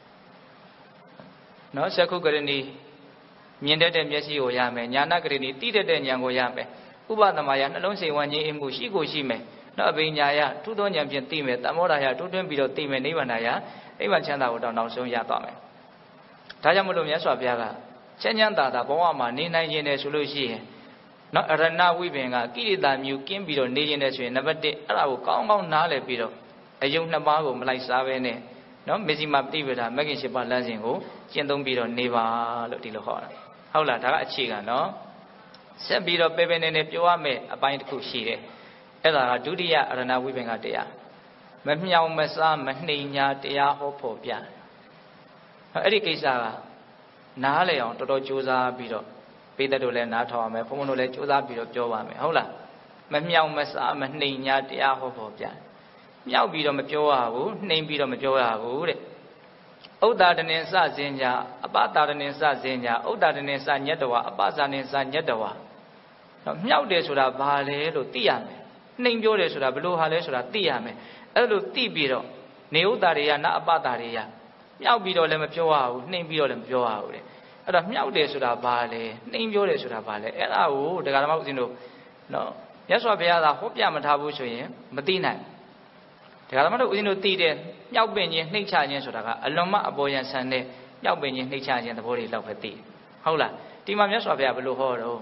နော်သက္ခုကရဏီမြင်တတ်တဲ့မျက်စိကိုရမယ်ညာနာကရဏီသိတတ်တဲ့ဉာဏ်ကိုရမယ်ဥပသမယနှလုံးစိတ်ဝမ်းခြင်းအမှုရှိကိုရှိမယ်နော်အဘိညာယထူးသောဉာဏ်ဖြင့်သိမယ်တမောဓာယထူးထွင်းပြီးတော့သိမယ်နိဗ္ဗာန်ယနိဗ္ဗာန်ချမ်းသာကိုတော့နောက်ဆုံးရသွားမယ်ဒါကြောင့်မလို့မြတ်စွာဘုရားကချမ်းချမ်းသာသာဘဝမှာနေနိုင်ခြင်းတယ်ဆိုလို့ရှိရင်နော်အရဏဝိပင်ကကိရိတာမြူကင်းပြီးတော့နေခြင်းတယ်ဆိုရင်နံပါတ်1အဲ့ဒါကိုကောင်းကောင်းနားလည်ပြီးတော့အယုံနှစ်ပါးကိုမလိုက်စားပဲနဲ့နော်မစ္စည်းမပရိပဒါမဂ္ဂင်၈ပါးလမ်းစဉ်ကိုကျင့်သုံးပြီးတော့နေပါလို့ဒီလိုဟောတာဟုတ်လားဒါကအခြေခံနော်ဆက်ပြီးတော့ပေနေနေပြောရမယ်အပိုင်းတစ်ခုရှိတယ်အဲ့ဒါကဒုတိယအရဏဝိပင်ကတရားမမြောင်မစားမနှိမ်ညာတရားဟောဖို့ပြအဲ့ဒီကိစ္စကနားလည်အောင်တော်တော်ကြိုးစားပြီးတော့ပိသက်တို့လည်းနားထောင်ရမယ်ဘုန်းဘုန်းတို့လည်းကြိုးစားပြီးတော့ပြောပါမယ်ဟုတ်လားမမြောင်မစားမနှိမ်ညာတရားဟောဖို့ပြမြောက်ပြီးတော့မပြောရဘူးနှိမ်ပြီးတော့မပြောရဘူးတဲ့ဥဒ္ဒါတနေစစင်ညာအပတာတနေစစင်ညာဥဒ္ဒါတနေစညတ္တဝအပဇာနေစညတ္တဝတော့မြောက်တယ်ဆိုတာဘာလဲလို့သိရမယ်နှိမ်ပြောတယ်ဆိုတာဘလို့ဟာလဲဆိုတာသိရမယ်အဲ့လိုသိပြီးတော့နေဥဒ္ဒါတွေကနအပတာတွေကမြောက်ပြီးတော့လည်းမပြောရဘူးနှိမ်ပြီးတော့လည်းမပြောရဘူးတဲ့အဲ့တော့မြောက်တယ်ဆိုတာဘာလဲနှိမ်ပြောတယ်ဆိုတာဘာလဲအဲ့ဒါကိုဒကာဓမ္မဦးဇင်းတို့နော်မြတ်စွာဘုရားသာဟောပြမထားဘူးဆိုရင်မသိနိုင်ဒါကမှတော့ဦးဇင်းတို့သိတဲ့မြောက်ပင်ချင်းနှိမ့်ချခြင်းဆိုတာကအလွန်မှအပေါ်ယံဆန်တဲ့မြောက်ပင်ချင်းနှိမ့်ချခြင်းသဘောတွေလောက်ပဲသိဟုတ်လားဒီမှာမြတ်စွာဘုရားဘယ်လိုဟောတော့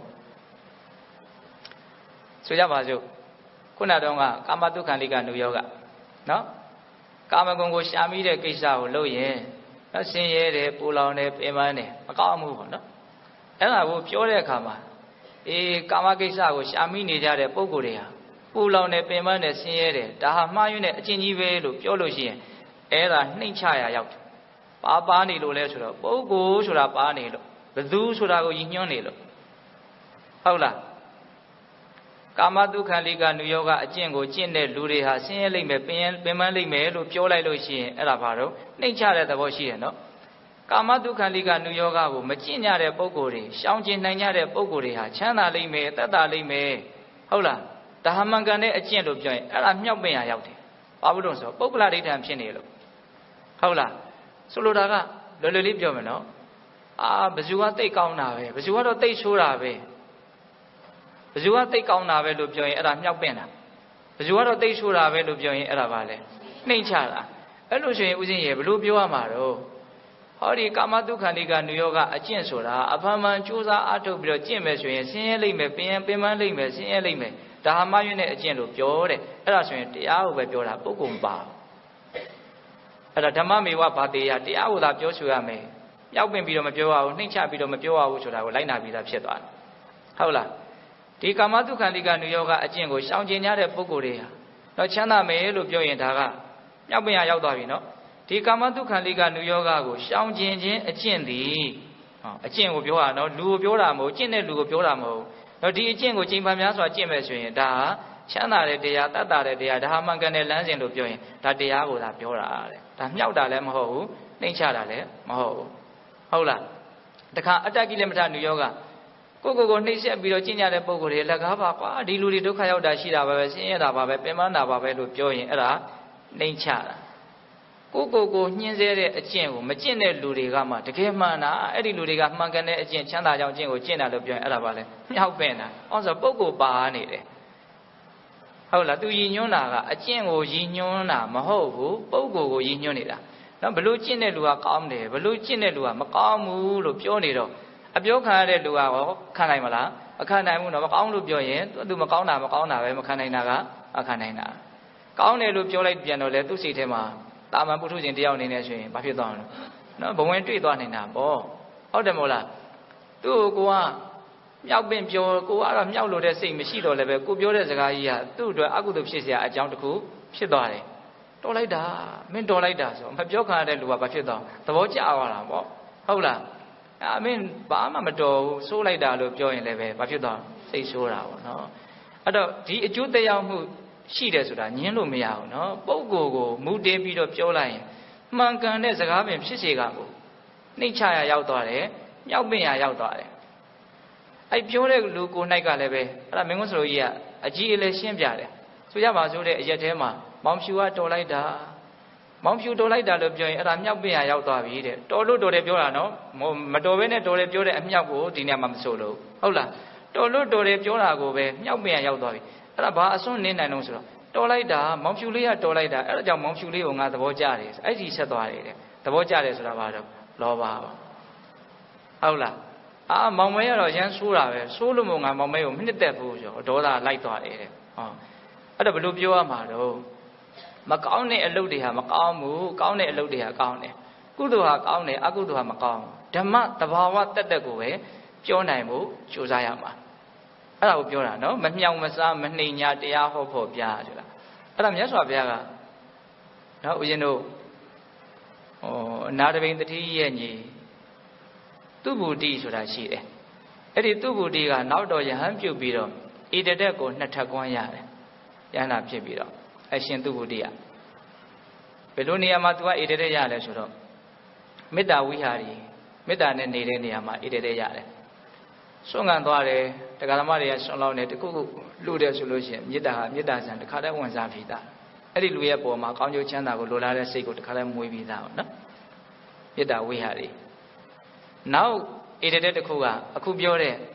ဆိုကြပါစို့ခုနတုန်းကကာမတုခံလိကနုယောဂနော်ကာမဂုဏ်ကိုရှာမိတဲ့ကိစ္စကိုလုပ်ရင်နော်ဆင်းရဲတယ်ပူလောင်တယ်ပင်ပန်းတယ်မကောင်းဘူးပေါ့နော်အဲ့ဒါကိုပြောတဲ့အခါမှာကာမကိစ္စကိုရှာမိနေကြတဲ့ပုဂ္ဂိုလ်တွေဟာပူလောင်တယ်ပင်ပန်းတယ်ဆင်းရဲတယ်ဒါဟာမှားယွင်းတဲ့အကျင့်ကြီးပဲလို့ပြောလို့ရှိရင်အဲ့ဒါနှိမ့်ချရာရောက်တယ်ပါနေလို့လဲဆိုတော့ပုဂ္ဂိုလ်ဆိုတာပါနေလို့ဘယ်သူဆိုတာကိုယဉ်ညွှန်းနေလို့ဟုတ်လားကာမတုခံလိကနုယောဂအကျင့်ကိုကျင့်တဲ့လူတွေဟာဆင်းရဲလိမ့်မယ်ပင်ပန်းလိမ့်မယ်လို့ပြောလိုက်လို့ရှိရင်အဲ့ဒါဘာလို့နှိမ့်ချတဲ့သဘောရှိတယ်နော်ကာမတုခံလိကနုယောဂကိုမကျင့်ကြတဲ့ပုဂ္ဂိုလ်တွေရှောင်ကျဉ်နိုင်ကြတဲ့ပုဂ္ဂိုလ်တွေဟာချမ်းသာလိမ့်မယ်သက်သာလိမ့်မယ်ဟုတ်လားဒါမှန်ကန်တဲ့အကျင့်လို့ပြောရင်အဲ့ဒါမြောက်ပင်ရရောက်တယ်ဘာလို့လဲဆိုတော့ပုဂ္ဂလဒိဋ္ဌံဖြစ်နေလို့ဟုတ်လားဆိုလိုတာကလွယ်လွယ်လေးပြောမယ်နော်ဘယ်သူကတိတ်ကောင်းတာပဲဘယ်သူကတော့တိတ်ဆိုးတာပဲဘယ်သူကတိတ်ကောင်းတာပဲလို့ပြောရင်အဲ့ဒါမြောက်ပင်တာဘယ်သူကတော့တိတ်ဆိုးတာပဲလို့ပြောရင်အဲ့ဒါပါလေနှိမ့်ချတာအဲ့လိုဆိုရင်ဥစဉ်ရေဘယ်လိုပြောရမှာတော့ဟောဒီကာမတုခံလိကနုယောဂအကျင့်ဆိုတာအဖန်ဖန်ကြိုးစားအားထုတ်ပြီးတော့ကျင့်မယ်ဆိုရင်ဆင်းရဲလိမ့်မယ်ပင်ပန်းလိမ့်မယ်ဆင်းရဲလိမ့်မယ်ဒါမှမယွင်းတဲ့အကျင့်လို့ပြောတဲ့အဲ့ဒါဆိုရင်တရားကိုပဲပြောတာပုဂ္ဂိုလ်မပါအဲ့ဒါဓမ္မမေဝဘာတေယတရားကိုသာပြောဆိုရမယ်မြောက်ပင်ပြီးတော့မပြောရဘူးနှိမ့်ချပြီးတော့မပြောရဘူးဆိုတာကိုလိုက်နာပြီးသားဖြစ်သွားတယ်ဟုတ်လားဒီကာမတုခံလိကနုယောဂအကျင့်ကိုရှောင်ကျဉ်ကြတဲ့ပုဂ္ဂိုလ်တွေဟာတော့ချမ်းသာမယ်လို့ပြောရင်ဒါကမြောက်ပင်ရရောက်သွားပြီနော်ဒီကာမတုခံလိကနုယောဂကိုရှောင်ကျဉ်ခြင်းအကျင့်သည်အကျင့်ကိုပြောတာနော်လူကိုပြောတာမဟုတ်ကျင့်တဲ့လူကိုပြောတာမဟုတ်တော့ဒီအကျင့်ကိုချိန်ပန်များစွာကျင့်မယ်ဆိုရင်ဒါဟာချမ်းသာတဲ့တရားတတ်တာတဲ့တရားဒါဟာမှန်ကန်တဲ့လမ်းစဉ်လို့ပြောရင်ဒါတရားကိုသာပြောတာတဲ့ဒါမြောက်တာလည်းမဟုတ်ဘူးနှိမ့်ချတာလည်းမဟုတ်ဘူးဟုတ်လားတခါအတ္တကိလေသာနုယောဂကိုနှိမ့်ဆက်ပြီးတော့ကျင့်ကြတဲ့ပုံကိုယ်တွေလက်ကားပါကွာဒီလူတွေဒုက္ခရောက်တာရှိတာပါပဲဆင်းရဲတာပါပဲပင်ပန်းတာပါပဲလို့ပြောရင်အဲ့ဒါနှိမ့်ချတာကိုညှင်းဆဲတဲ့အကျင့်ကိုမကျင့်တဲ့လူတွေကမှတကယ်မှန်တာအဲ့ဒီလူတွေကမှန်ကန်တဲ့အကျင့်ချမ်းသာကြောင်းကျင့်ကိုကျင့်တာလို့ပြောရင်အဲ့ဒါပါလေမြောက်ပင်တာဩဆိုပုဂ္ဂိုလ်ပါနေတယ်ဟုတ်လားသူရည်ညွှန်းတာကအကျင့်ကိုရည်ညွှန်းတာမဟုတ်ဘူးပုဂ္ဂိုလ်ကိုရည်ညွှန်းနေတာနော်ဘလို့ကျင့်တဲ့လူကကောင်းတယ်ဘလို့ကျင့်တဲ့လူကမကောင်းဘူးလို့ပြောနေတော့အပြောခံရတဲ့လူကရောခံနိုင်မလားအခန့်နိုင်ဘူးနော်မကောင်းလို့ပြောရင်သူမကောင်းတာပဲမခံနိုင်တာကအခန့်နိုင်တာကောင်းတယ်လို့ပြောလိုက်ပြန်တော့လေသူ့စိတ်ထဲမှာတာမန်ပုထုဇဉ်တယောက်အနေနဲ့ဆိုရင်ဘာဖြစ်သွားမလဲနော်ဘဝင်တွေ့သွားနေတာပေါ့ဟုတ်တယ်မို့လားသူ့ကိုကမြောက်ပင်ပြောကိုကတော့မြောက်လို့တဲ့စိတ်မရှိတော့လည်းပဲကိုပြောတဲ့စကားကြီးကသူ့အတွက်အကုသိုလ်ဖြစ်เสียအကြောင်းတစ်ခုဖြစ်သွားတယ်တော်လိုက်တာမင်းတော်လိုက်တာဆိုမပြောခံရတဲ့လူကဘာဖြစ်သွားသဘောကျသွားတာပေါ့ဟုတ်လားမင်းဘာမှမတော်ဘူးဆိုးလိုက်တာလို့ပြောရင်လည်းပဲဘာဖြစ်သွားစိတ်ဆိုးတာပေါ့နော်အဲ့တော့ဒီအကျိုးတရားမှုရှိတယ်ဆိုတာညင်းလို့မရဘူးနော်ပုဂ္ဂိုလ်ကိုမူတည်ပြီးတော့ပြောလိုက်ရင်မှန်ကန်တဲ့စကားပင်ဖြစ်စေကကိုနှိမ့်ချရရောက်သွားတယ်မြောက်ပင်ရရောက်သွားတယ်အဲ့ပြောတဲ့လူကို၌ကလည်းပဲအဲ့ဒါမင်းကုန်းစလိုကြီးကအကြီးအလေးရှင်းပြတယ်ဆိုရပါစို့တဲ့အရက်ထဲမှာမောင်ဖြူကတော်လိုက်တာမောင်ဖြူတော်လိုက်တာလို့ပြောရင်အဲ့ဒါမြောက်ပင်ရရောက်သွားပြီတဲ့တော်လို့တော်တယ်ပြောတာနော်မတော်ဘဲနဲ့တော်တယ်ပြောတဲ့အမြောက်ကိုဒီနေရာမှာမဆိုလို့ဟုတ်လားတော်လို့တော်တယ်ပြောတာကိုပဲမြောက်ပင်ရရောက်သွားပြီအဲ့ဒါဘာအစွန်းနင်းနိုင်လို့ဆိုတော့တော်လိုက်တာမောင်ဖြူလေးကတော်လိုက်တာအဲ့ဒါကြောင့်မောင်ဖြူလေးကိုငါသဘောကျတယ်အဲ့ဒီဆက်သွားတယ်တဲ့သဘောကျတယ်ဆိုတာဘာတော့လောဘပါဟုတ်လားမောင်မဲကတော့ရမ်းဆိုးတာပဲဆိုးလို့မို့ငါမောင်မဲကိုမနှစ်သက်ဘူးဆိုတော့ဒေါသလိုက်သွားတယ်တဲ့ဟောအဲ့တော့ဘယ်လိုပြောရမှာတော့မကောင်းတဲ့အလုပ်တွေဟာမကောင်းဘူးကောင်းတဲ့အလုပ်တွေဟာကောင်းတယ်ကုသိုလ်ဟာကောင်းတယ်အကုသိုလ်ဟာမကောင်းဘူးဓမ္မတဘာဝတက်တက်ကိုပဲပြောနိုင်ဖို့ကြိုးစားရမှာအဲ့ဒါကိုပြောတာနော်မမြောင်မစားမနှိမ်ညာတရားဟောဖို့ပြဆိုတာအဲ့ဒါမြတ်စွာဘုရားကနော်ဦးဇင်းတို့အနာတပိန်တတိရဲ့ညီသူဗုဒ္ဓိဆိုတာရှိတယ်အဲ့ဒီသူဗုဒ္ဓိကနောက်တော့ယဟန်ပြုတ်ပြီးတော့ဣတတက်ကိုနှစ်ထပ်ကွမ်းရတယ်ယဟန္တာဖြစ်ပြီးတော့အရှင်သူဗုဒ္ဓိကဘယ်လိုနေရာမှာသူကဣတတက်ရလဲဆိုတော့မေတ္တာဝိဟာရီမေတ္တာနဲ့နေတဲ့နေရာမှာဣတတက်ရတယ်ဆွမ်းခံသွားတယ်တရားဓမ္မတွေကဆွမ်းလောင်းတယ်တခုခုလှူတယ်ဆိုလို့ရှိရင်မေတ္တာဟာမေတ္တာဆံတစ်ခါတည်းဝင်စားပြီးသားအဲ့ဒီလူရဲ့ပုံမှာကောင်းကျိုးချမ်းသာကိုလိုလားတဲ့စိတ်ကိုတစ်ခါတည်းမွေးပြီးသားပေါ့နော်မေတ္တာဝိဟာရီနောက်ဣတတက်တစ်ခုကအခုပြောတဲ့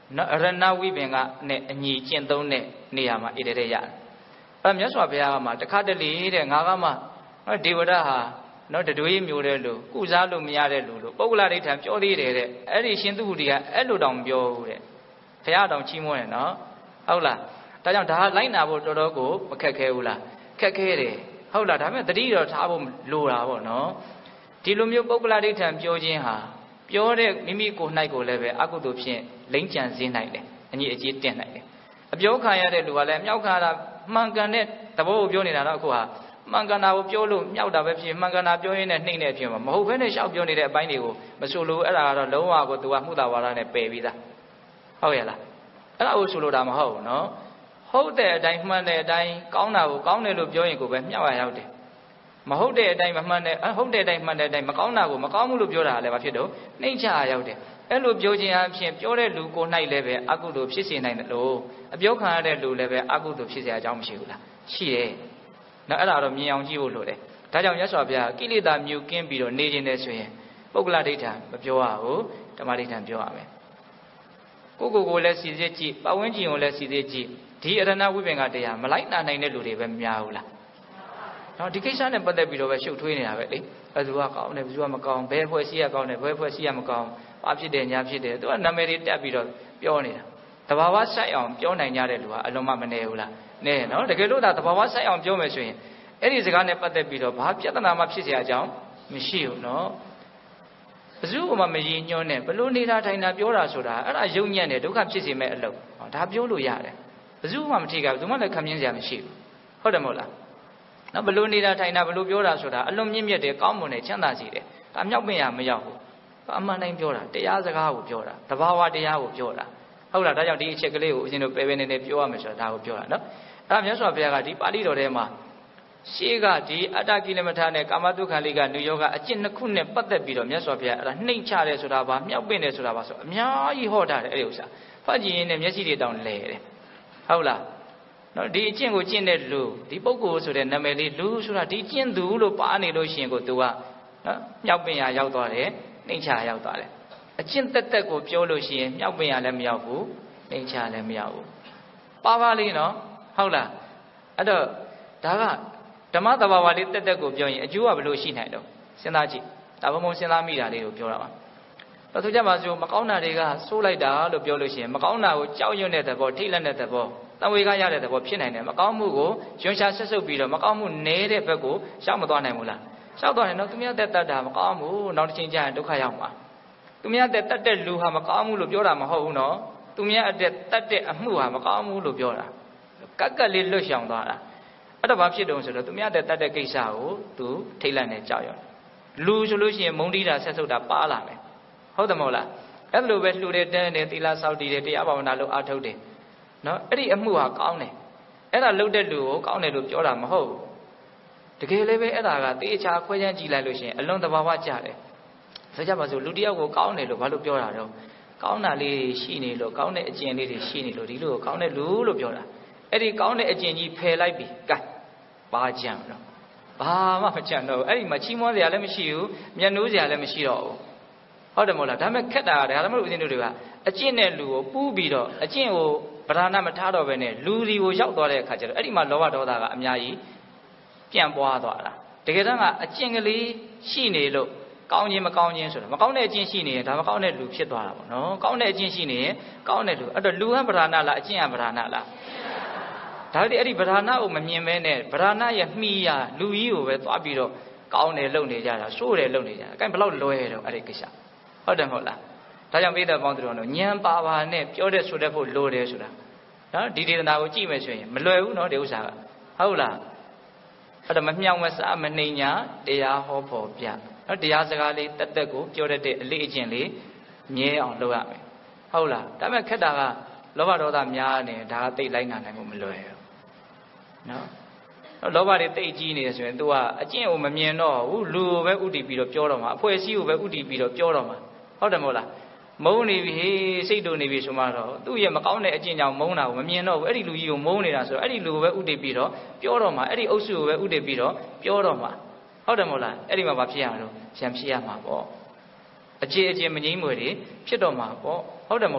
နော်အရဏဝိပင်ကနဲ့အညီကျင့်သုံးတဲ့နေရာမှာဣတိရေရတယ်အဲ့မြတ်စွာဘုရားကမှတခါတလေတဲ့ငါကမှဒေဝရဟာနော်တတွေးမျိုးတဲ့လူကုစားလို့မရတဲ့လူလို့ပုဂ္ဂလဒိဋ္ဌံပြောသေးတယ်တဲ့အဲ့ဒီရှင်သူဟုတိကအဲ့လိုတောင်ပြောဘူးတဲ့ဘုရားတောင်ချီးမွမ်းတယ်နော်ဟုတ်လားဒါကြောင့်ဒါလိုက်နာဖို့တော်တော်ကိုမခက်ခဲဘူးလားခက်ခဲတယ်ဟုတ်လားဒါပေမဲ့တတိတော်ထားဖို့လိုတာပေါ့နော်ဒီလိုမျိုးပုဂ္ဂလဒိဋ္ဌံပြောခြင်းဟာပြောတဲ့မိမိကိုယ်၌ကိုလည်းပဲအကုသိုလ်ဖြင့်လိမ့်ကြံစေနိုင်တယ်အညီအကျေးတင်နိုင်တယ်အပြောခံရတဲ့လူကလည်းမြောက်ခါတာမှန်ကန်တဲ့သဘောကိုပြောနေတာတော့အခုဟာမှန်ကန်တာကိုပြောလို့မြောက်တာပဲဖြစ်မှန်ကန်တာပြောရင်းနဲ့နှိမ့်နေဖြစ်မှာမဟုတ်ဘဲနဲ့ရှောက်ပြောနေတဲ့အပိုင်းတွေကိုမဆိုလို့အဲ့ဒါကတော့လုံးဝကိုသူကမှုတာဝါဒနဲ့ပယ်ပြီးသားဟုတ်ရဲ့လားအဲ့ဒါကိုဆိုလို့တာမဟုတ်ဘူးနော်ဟုတ်တဲ့အတိုင်းမှန်တဲ့အတိုင်းကောင်းတာကိုကောင်းတယ်လို့ပြောရင်ကိုပဲမြောက်ရရောက်တယ်မဟုတ်တဲ့အတိုင်းမမှန်တဲ့ဟုတ်တဲ့အတိုင်းမှန်တဲ့အတိုင်းမကောင်းတာကိုမကောင်းဘူးလို့ပြောတာလည်းမဖြစ်တော့နှိမ့်ချရရောက်တယ်အဲ့လိုပြောခြင်းအပြင်ပြောတဲ့လူကို၌လည်းပဲအကုသိုလ်ဖြစ်စေနိုင်တယ်လို့အပြောခံရတဲ့လူလည်းပဲအကုသိုလ်ဖြစ်စေအကြောင်းမရှိဘူးလားရှိတယ်နော်အဲ့ဒါတော့မြင်အောင်ကြည့်ဖို့လိုတယ်ဒါကြောင့်မြတ်စွာဘုရားကိလေသာမြုပ်ကင်းပြီးတော့နေခြင်းနဲ့ဆိုရင်ပုဂ္ဂလဒိဋ္ဌံမပြောရဘူးဓမ္မဒိဋ္ဌံပြောရမယ်ကိုလည်းစီစစ်ကြည့်ပတ်ဝန်းကျင်ကိုလည်းစီစစ်ကြည့်ဒီအရဏဝိပင်ကတရားမလိုက်နာနိုင်တဲ့လူတွေပဲများဘူးလားနော်ဒီကိစ္စနဲ့ပတ်သက်ပြီးတော့ပဲရှုပ်ထွေးနေတာပဲလေဘယ်သူကကောင်းတယ်ဘယ်သူကမကောင်းဘယ်ဖွဲ့စည်းရကောင်းတယ်ဘယ်ဖွဲ့စည်းရမကောင်းဘာဖြစ်တယ်ညာဖြစ်တယ်သူကနာမည်တွေတက်ပြီးတော့ပြောနေတာတဘာဝဆိုင်အောင်ပြောနိုင်ကြတဲ့လူကအလုံးမမနေဘူးလားနဲနော်တကယ်လို့ဒါတဘာဝဆိုင်အောင်ပြောမယ်ဆိုရင်အဲ့ဒီစကားနဲ့ပတ်သက်ပြီးတော့ဘာပြဿနာမှဖြစ်เสียအကြောင်းမရှိဘူးနော်ဘယ်သူမှမရည်ညွှန်းနဲ့ဘလို့နေတာထိုင်တာပြောတာဆိုတာအဲ့ဒါယုံညံ့တယ်ဒုက္ခဖြစ်စေမဲ့အလုပ်ဒါပြောလို့ရတယ်ဘယ်သူမှမထိခိုက်ဘူးသူမှလည်းခံပြင်းစရာမရှိဘူးဟုတ်တယ်မဟုတ်လားနော်ဘလို့နေတာထိုင်တာဘလို့ပြောတာဆိုတာအလွန်မြင့်မြတ်တယ်ကောင်းမွန်တယ်ချမ်းသာစေတယ်ဒါမြောက်ပင်ရမရောက်ဘူးအမှန်တိုင်းပြောတာတရားစကားကိုပြောတာတဘာဝတရားကိုပြောတာဟုတ်လားဒါကြောင့်ဒီအချက်ကလေးကိုဦးဇင်းတို့ပဲပဲနေနေပြောရမယ်ဆိုတာဒါကိုပြောတာနော်အဲ့ဒါမြတ်စွာဘုရားကဒီပါဠိတော်ထဲမှာရှေးကဒီအတ္တကိလမထာနဲ့ကာမတုခန္ဓိကနုယောဂအကျင့်နှစ်ခုနဲ့ပတ်သက်ပြီးတော့မြတ်စွာဘုရားအဲ့ဒါနှိမ့်ချတယ်ဆိုတာပါမြောက်ပင်တယ်ဆိုတာပါဆိုအများကြီးဟောထားတယ်အဲ့ဒီဥစ္စာဖတ်ကြည့်ရင်လည်းမျက်စိတွေတောင်လဲတယ်ဟုတ်လားနော်ဒီအကျင့်ကိုကျင့်တဲ့လူဒီပုဂ္ဂိုလ်ဆိုတဲ့နာမည်လေးလူဆိုတာဒီကျင့်သူလို့ပါနေလို့ရှိရင်ကိုသူကနော်မြောက်ပင်ရရောက်သွားတယ်နှိမ့်ချရောက်သွားတယ်အကျင့်တက်တက်ကိုပြောလို့ရှိရင်မြောက်ပင်ရလည်းမရောက်ဘူးနှိမ့်ချလည်းမရောက်ဘူးပါပါလေးနော်ဟုတ်လားအဲ့တော့ဒါကဓမ္မသဘာဝလေးတက်တက်ကိုပြောရင်အကျိုးကဘယ်လိုရှိနိုင်တော့စဉ်းစားကြည့်ဒါမှမဟုတ်စဉ်းစားမိတာလေးကိုပြောတာပါတော့သူကြပါစို့မကောင်းတာတွေကစိုးလိုက်တာလို့ပြောလို့ရှိရင်မကောင်းတာကိုကြောက်ရွံ့တဲ့သဘောထိတ်လန့်တဲ့သဘောတံဝေကရတဲ့သဘောဖြစ်နိုင်တယ်မကောင်းမှုကိုရွှင်ရှားဆက်ဆုပ်ပြီးတော့မကောင်းမှုနေတဲ့ဘက်ကိုရှောက်မသွားနိုင်ဘူးလားရှောက်သွားရင်တော့သူများတက်တတ်တာမကောင်းဘူးနောက်တစ်ချိန်ကျရင်ဒုက္ခရောက်မှာသူများတက်တတ်တဲ့လူဟာမကောင်းဘူးလို့ပြောတာမဟုတ်ဘူးနော်သူများအတက်တတ်တဲ့အမှုဟာမကောင်းဘူးလို့ပြောတာကက်ကက်လေးလွတ်ရှောင်သွားတာအဲ့တော့ဘာဖြစ်တုံးဆိုတော့သူများတက်တတ်တဲ့ကိစ္စကိုသူထိတ်လန့်နေကြောက်ရွံ့လူဆိုလို့ရှိရင်မုန်းတီးတာဆက်ဆုပ်တာပါလာမယ်ဟုတ်တယ်မဟုတ်လားအဲ့လိုပဲလှူတယ်တန်းတယ်သီလဆောက်တည်တယ်တရားဘာဝနာလုပ်အားထုတ်တယ်နော်အဲ့ဒီအမှုဟာကောင်းတယ်အဲ့ဒါလုပ်တဲ့လူကိုကောင်းတယ်လို့ပြောတာမဟုတ်ဘူးတကယ်လည်းပဲအဲ့ဒါကတေချာခွဲခြမ်းကြည့်လိုက်လို့ရှိရင်အလွန်သဘာဝကျတယ်ဆိုကြပါစို့လူတယောက်ကိုကောင်းတယ်လို့ဘာလို့ပြောတာတော့ကောင်းတာလေးရှိနေလို့ကောင်းတဲ့အကျင့်လေးတွေရှိနေလို့ဒီလိုကောင်းတဲ့လူလို့ပြောတာအဲ့ဒီကောင်းတဲ့အကျင့်ကြီးဖယ်လိုက်ပြီကဲဘာကြံတော့ဘာမှမကြံတော့အဲ့ဒီမှာချီးမွမ်းစရာလည်းမရှိဘူးမျက်နှိုးစရာလည်းမရှိတော့ဘူးဟုတ်တယ်မဟုတ်လားဒါပေမဲ့ခက်တာကဒါမှမဟုတ်ဦးဇင်းတို့တွေကအကျင့်နဲ့လူကိုပူးပြီးတော့အကျင့်ကိုဗราဏမထားတော့ပဲနဲ့လူဒီကိုရောက်သွားတဲ့အခါကျတော့အဲ့ဒီမှာလောဘဒေါသကအများကြီးပြန့်ပွားသွားတာတကယ်တမ်းကအကျင့်ကလေးရှိနေလို့ကောင်းခြင်းမကောင်းခြင်းဆိုတာမကောင်းတဲ့အကျင့်ရှိနေရင်ဒါမကောင်းတဲ့လူဖြစ်သွားတာပေါ့နော်ကောင်းတဲ့အကျင့်ရှိနေရင်ကောင်းတဲ့လူအဲ့တော့လူဟန်ဗราဏလားအကျင့်ဟန်ဗราဏလားဒါပေမဲ့အဲ့ဒီဗราဏကိုမမြင်မဲနဲ့ဗราဏရဲ့မှီရလူကြီးကိုပဲသွားပြီးတော့ကောင်းတယ်လုပ်နေကြတာစိုးတယ်လုပ်နေကြတာအဲ့ဘယ်လောက်လွဲတော့အဲ့ဒီကိစ္စဟုတ်တယ်မဟုတ်လားဒါကြောင့်ပိဿပေါင်းသူတော်တို့ဉာဏ်ပါပါနဲ့ပြောတဲ့ဆိုတဲ့ဖို့လိုတယ်ဆိုတာနော်ဒီဒေသနာကိုကြည့်မယ်ဆိုရင်မလွယ်ဘူးနော်ဒီဥစ္စာကဟုတ်လားအဲ့တော့မမြောင်မစားမနှိမ်ညာတရားဟောဖို့ပြနော်တရားစကားလေးတက်တက်ကိုပြောတတ်တဲ့အလေးအကျင့်လေးမြဲအောင်လုပ်ရမယ်ဟုတ်လားဒါပေမဲ့ခက်တာကလောဘဒေါသများနေဒါကသိလိုက်နိုင်မှုမလွယ်ဘူးနော်လောဘတွေတိတ်ကြီးနေတယ်ဆိုရင် तू ကအကျင့်ကိုမမြင်တော့ဘူးလူကိုပဲဥတည်ပြီးတော့ပြောတော့မှာအဖွဲ့အစည်းကိုပဲဥတည်ပြီးတော့ပြောတော့မှာဟုတ်တယ်မဟုတ်လားမုန်းနေပြီစိတ်တူနေပြီဆိုမှတော့သူ့ရဲ့မကောင်းတဲ့အကျင့်ကြောင့်မုန်းတာကိုမမြင်တော့ဘူးအဲ့ဒီလူကြီးကိုမုန်းနေတာဆိုတော့အဲ့ဒီလူကိုပဲဥတည်ပြီးတော့ပြောတော့မှာအဲ့ဒီအုပ်စုကိုပဲဥတည်ပြီးတော့ပြောတော့မှာဟုတ်တယ်မဟုတ်လားအဲ့ဒီမှာဘာဖြစ်ရမလို့ရံဖြစ်ရမှာပေါ့အခြေမငြိမ်းမွေတွေဖြစ်တော့မှာပေါ့ဟုတ်တယ်မဟုတ်လား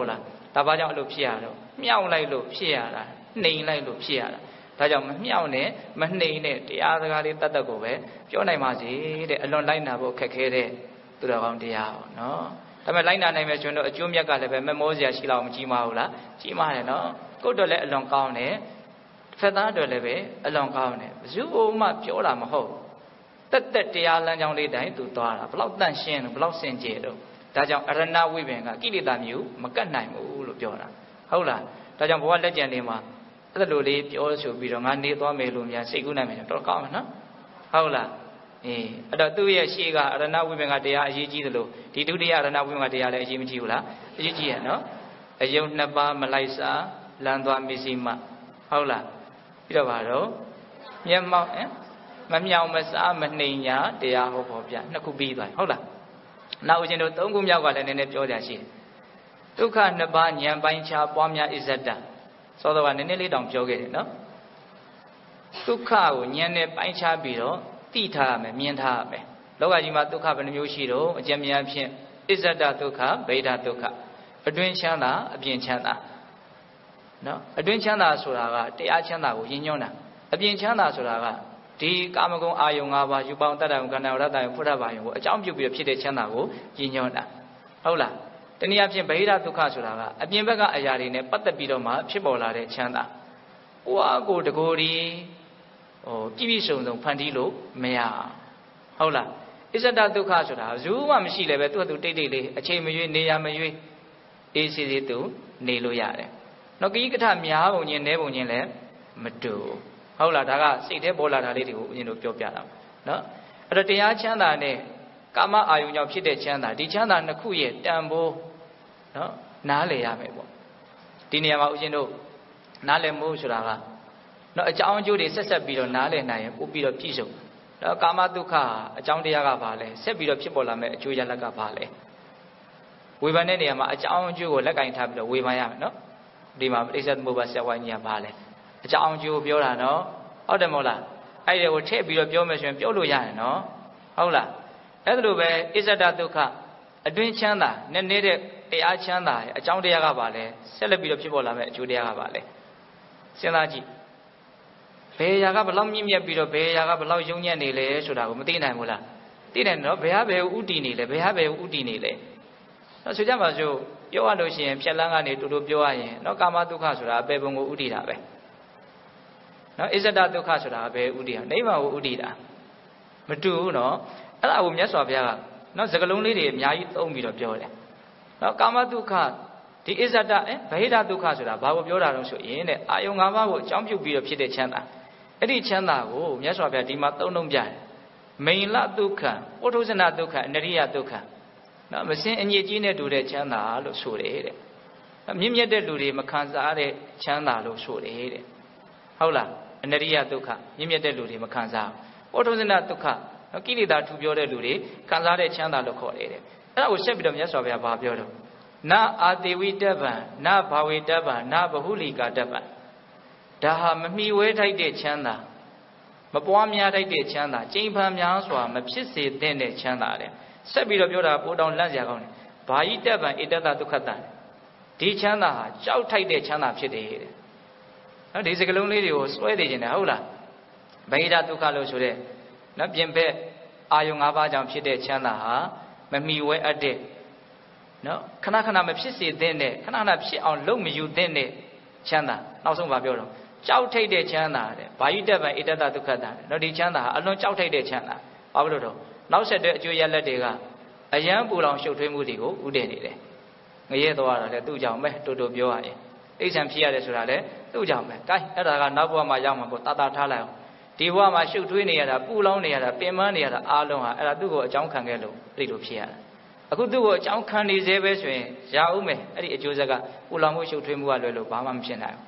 ဒါဘာကြောင့်အဲ့လိုဖြစ်ရတော့မြောက်လိုက်လို့ဖြစ်ရတာနှိမ်လိုက်လို့ဖြစ်ရတာဒါကြောင့်မမြောက်နဲ့မနှိမ်နဲ့တရားစကားလေးတတ်တတ်ကိုပဲပြောနိုင်ပါစေတဲ့အလွန်လိုက်နာဖို့ခက်ခဲတဲ့သူတော်ကောင်းတရားပေါ့နော်ဒါပေမဲ့လိုက်နာနိုင်မယ်ဆိုရင်တော့အကျိုးမြတ်ကလည်းပဲမမောစရာရှိလောက်မကြီးမဟုတ်လားကြီးမားတယ်နော်ကိုယ့်အတွက်လည်းအလွန်ကောင်းတယ်ဖက်သားအတွက်လည်းပဲအလွန်ကောင်းတယ်ဘယ်သူမှပြောတာမဟုတ်တက်တရားလမ်းကြောင်းလေးတိုင်းသူသွားတာဘလောက်တန့်ရှင်းလို့ဘလောက်စင်ကြယ်တော့ဒါကြောင့်အရဏဝိပင်ကကိလေသာမျိုးမကတ်နိုင်ဘူးလို့ပြောတာဟုတ်လားဒါကြောင့်ဘဝလက်ကျန်နေမှာအဲ့လိုလေးပြောဆိုပြီးတော့ငါနေသွားမယ်လို့များစိတ်ကူးနိုင်မယ်တော့ကောင်းမယ်နော်ဟုတ်လားအဲ့တော့သူ့ရဲ့ရှေ့ကအရဏဝိပင်ကတရားအရေးကြီးသလိုဒီဒုတိယအရဏဝိပင်ကတရားလည်းအရေးမကြီးဘူးလားအရေးကြီးရနော်အယုံနှစ်ပါးမလိုက်စားလမ်းသွားမစ္စည်းမဟုတ်လားပြီးတော့ပါတော့မျက်မှောက်မမြောင်မစားမနှိမ်ညာတရားဟောပေါ်ပြနှစ်ခုပြီးသွားဟုတ်လားနောက်ဦးဇင်းတို့သုံးခုမြောက်ကလည်းနည်းနည်းပြောကြရှိတယ်ဒုက္ခနှစ်ပါးဉာဏ်ပိုင်းခြားပွားများဣဇတစောတော့ကနည်းနည်းလေးတောင်ပြောခဲ့တယ်နော်ဒုက္ခကိုဉာဏ်နဲ့ပိုင်းခြားပြီးတော့သိထားရမယ်မြင်ထားရမယ်လောကကြီးမှာဒုက္ခဘယ်နှမျိုးရှိတော့အကျဉ်းများဖြင့်ဣဇတဒုက္ခဗေဒဒုက္ခအတွင်းချမ်းသာအပြင်ချမ်းသာနော်အတွင်းချမ်းသာဆိုတာကတရားချမ်းသာကိုရည်ညွှန်းတာအပြင်ချမ်းသာဆိုတာကဒီကာမဂုဏ်အာယုံ၅ပါးယူပေါင်းတတ္တယုံကန္နာဝရတ္တယုံဖုဒ္ဓဘာယုံကိုအကြောင်းပြုပြီးဖြစ်တဲ့ချမ်းသာကိုရည်ညွှန်းတာဟုတ်လားတနည်းအားဖြင့်ဗေဒဒုက္ခဆိုတာကအပြင်ဘက်ကအရာတွေနဲ့ပတ်သက်ပြီးတော့မှဖြစ်ပေါ်လာတဲ့ချမ်းသာဟိုအကိုတကိုယ်ဒီပြည့်ပြည့်စုံစုံဖန်တီးလို့မရဟုတ်လားဣဇဒဒုက္ခဆိုတာဘယ်သူမှမရှိလည်းပဲသူ့အတူတိတ်တိတ်လေးအချိန်မရွေးနေရမရွေးအေးစီစီသူနေလို့ရတယ်နော်ကိကထများပုံချင်းနဲပုံချင်းလည်းမတူဟုတ်လားဒါကစိတ်ထဲပေါ်လာတာလေးတွေကိုဦးဇင်းတို့ပြောပြတာနော်အဲ့တော့တရားချမ်းသာနဲ့ကာမအာယုံကြောင့်ဖြစ်တဲ့ချမ်းသာဒီချမ်းသာနှစ်ခုရဲ့တန်ဖိုးနော်နားလည်ရမယ်ပေါ့ဒီနေရာမှာဦးဇင်းတို့နားလည်မှုဆိုတာကနော်အကြောင်းအကျိုးတွေဆက်ဆက်ပြီးတော့နားလည်နိုင်ရင်ပို့ပြီးတော့ပြည့်စုံနော်ကာမဒုက္ခအကြောင်းတရားကဘာလဲဆက်ပြီးတော့ဖြစ်ပေါ်လာမယ့်အကျိုးရလဒ်ကဘာလဲဝေဖန်တဲ့နေရာမှာအကြောင်းအကျိုးကိုလက်ကင်ထားပြီးတော့ဝေဖန်ရမယ်နော်ဒီမှာပရိစ္ဆေသမုပ္ပါဆက်ဝိုင်းကြီးကဘာလဲအကြောင်းအကျိုးပြောတာနော်ဟုတ်တယ်မဟုတ်လားအဲ့ဒီကိုထည့်ပြီးတော့ပြောမယ်ဆိုရင်ပြောလို့ရတယ်နော်ဟုတ်လားအဲ့ဒါလိုပဲဣဇဒဒုက္ခအတွင်းချမ်းသာနဲ့နေတဲ့တရားချမ်းသာရဲ့အကြောင်းတရားကဘာလဲဆက်လက်ပြီးတော့ဖြစ်ပေါ်လာမယ့်အကျိုးတရားကဘာလဲစဉ်းစားကြည့်ဘယ်ရာကဘလောက်မြင့်မြတ်ပြီးတော့ဘယ်ရာကဘလောက်ယုံညံ့နေလဲဆိုတာကိုမသိနိုင်ဘူးလားသိတယ်နော်ဘယ်ဟာဘယ်ဥတည်နေလဲဘယ်ဟာဘယ်ဥတည်နေလဲနော်ဆိုကြပါစို့ပြောရလို့ရှိရင်ဖြက်လန်းကနေတူတူပြောရရင်နော်ကာမဒုက္ခဆိုတာအပေပုံကိုဥတည်တာပဲနော်ဣဇဒဒုက္ခဆိုတာဘယ်ဥတည်တာနိဗ္ဗာန်ကိုဥတည်တာမတူဘူးနော်အဲ့ဒါကိုမြတ်စွာဘုရားကနော်စကားလုံးလေးတွေအများကြီးသုံးပြီးတော့ပြောတယ်နော်ကာမဒုက္ခဒီဣဇဒဗဟိတဒုက္ခဆိုတာဘာကိုပြောတာလဲဆိုရင်တဲ့အာယုံ၅ပါးကိုအကြောင်းပြုပြီးတော့ဖြစ်တဲ့ချမ်းသာအဲ့ဒီချမ်းသာကိုမြတ်စွာဘုရားဒီမှာသုံးလုံးပြတယ်မိန်လဒုက္ခပုထုဇဏဒုက္ခအနရိယဒုက္ခနော်မစင်အညစ်အကြေးနဲ့တူတဲ့ချမ်းသာလို့ဆိုတယ်တဲ့မြင့်မြတ်တဲ့လူတွေမခံစားတဲ့ချမ်းသာလို့ဆိုတယ်တဲ့ဟုတ်လားအနရိယဒုက္ခမြင့်မြတ်တဲ့လူတွေမခံစားပုထုဇဏဒုက္ခကိလေသာထူပြောတဲ့လူတွေခံစားတဲ့ချမ်းသာလို့ခေါ်တယ်တဲ့အဲ့ဒါကိုဆက်ပြီးတော့မြတ်စွာဘုရားဘာပြောတော့နာအာတိဝိတ္တဗံနာဘာဝေတ္တဗံနာဘဟုလိကာတ္တဗံဒါဟာမမီဝဲထိုက်တဲ့ချမ်းသာမပွားများထိုက်တဲ့ချမ်းသာကျိန်ဖန်များစွာမဖြစ်စေတဲ့ချမ်းသာတဲ့ဆက်ပြီးတော့ပြောတာပိုတောင်လန့်စရာကောင်းတယ်ဘာယိတ္တဗံဣတ္တတဒုက္ခတံဒီချမ်းသာဟာကြောက်ထိုက်တဲ့ချမ်းသာဖြစ်တယ်တဲ့နော်ဒီစကလုံးလေးတွေကိုစွဲနေကြတယ်ဟုတ်လားဗဟိတဒုက္ခလို့ဆိုတဲ့နော်ပြင်ဘက်အာယုံ၅ပါးကြောင့်ဖြစ်တဲ့ချမ်းသာဟာမမီဝဲအပ်တဲ့နော်ခဏခဏမဖြစ်စေတဲ့ခဏခဏဖြစ်အောင်လုပ်မယူတဲ့ချမ်းသာနောက်ဆုံးပါပြောတော့ကြောက်ထိတ်တဲ့ချမ်းသာတဲ့ဘာယိတ္တဗံဣတ္တတဒုက္ခတံနော်ဒီချမ်းသာဟာအလွန်ကြောက်ထိတ်တဲ့ချမ်းသာဘာလို့တော့နောက်ဆက်တဲ့အကျိုးရလဒ်တွေကအယံပူလောင်ရှုပ်ထွေးမှုတွေကိုဥတည်နေတယ်ငရဲသွားတာလည်းသူ့ကြောင့်ပဲတူတူပြောရရင်အိဋ္ဌံဖြစ်ရတယ်ဆိုတာလည်းသူ့ကြောင့်ပဲကဲအဲ့ဒါကနောက်ဘဝမှာရောက်မှာပေါ့တာတာထားလိုက်အောင်ဒီဘဝမှာရှုပ်ထွေးနေရတာပူလောင်နေရတာပင်ပန်းနေရတာအားလုံးဟာအဲ့ဒါသူ့ကိုအကြောင်းခံခဲ့လို့အဲ့လိုဖြစ်ရတာအခုသူ့ကိုအကြောင်းခံနေသေးပဲဆိုရင်ရအောင်မယ်အဲ့ဒီအကျိုးဆက်ကပူလောင်မှုရှုပ်ထွေးမှုကလွယ်လို့ဘာမှမဖြစ်နိုင်ဘူး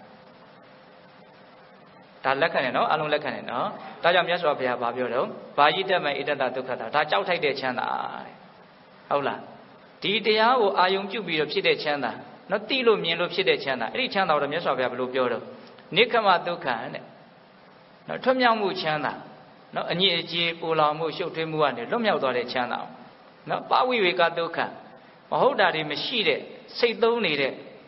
ဒါလက်ခံတယ်နော်အလုံးလက်ခံတယ်နော်ဒါကြောင့်မြတ်စွာဘုရားဗာပြောတော့ဘာယိတ္တမဣတ္တတဒုက္ခတာဒါကြောက်ထိုက်တဲ့ချမ်းသာတဲ့ဟုတ်လားဒီတရားကိုအာယုံပြုပြီးတော့ဖြစ်တဲ့ချမ်းသာနော်သိလို့မြင်လို့ဖြစ်တဲ့ချမ်းသာအဲ့ဒီချမ်းသာတော့မြတ်စွာဘုရားဘယ်လိုပြောတော့နိက္ခမဒုက္ခတဲ့နော်ထွတ်မြောက်မှုချမ်းသာနော်အညစ်အကြေးပူလောင်မှုရှုပ်ထွေးမှုကနေလွတ်မြောက်သွားတဲ့ချမ်းသာနော်ပဝိဝေကဒုက္ခမဟုတ်တာတွေမရှိတဲ့စိတ်သုံးနေတဲ့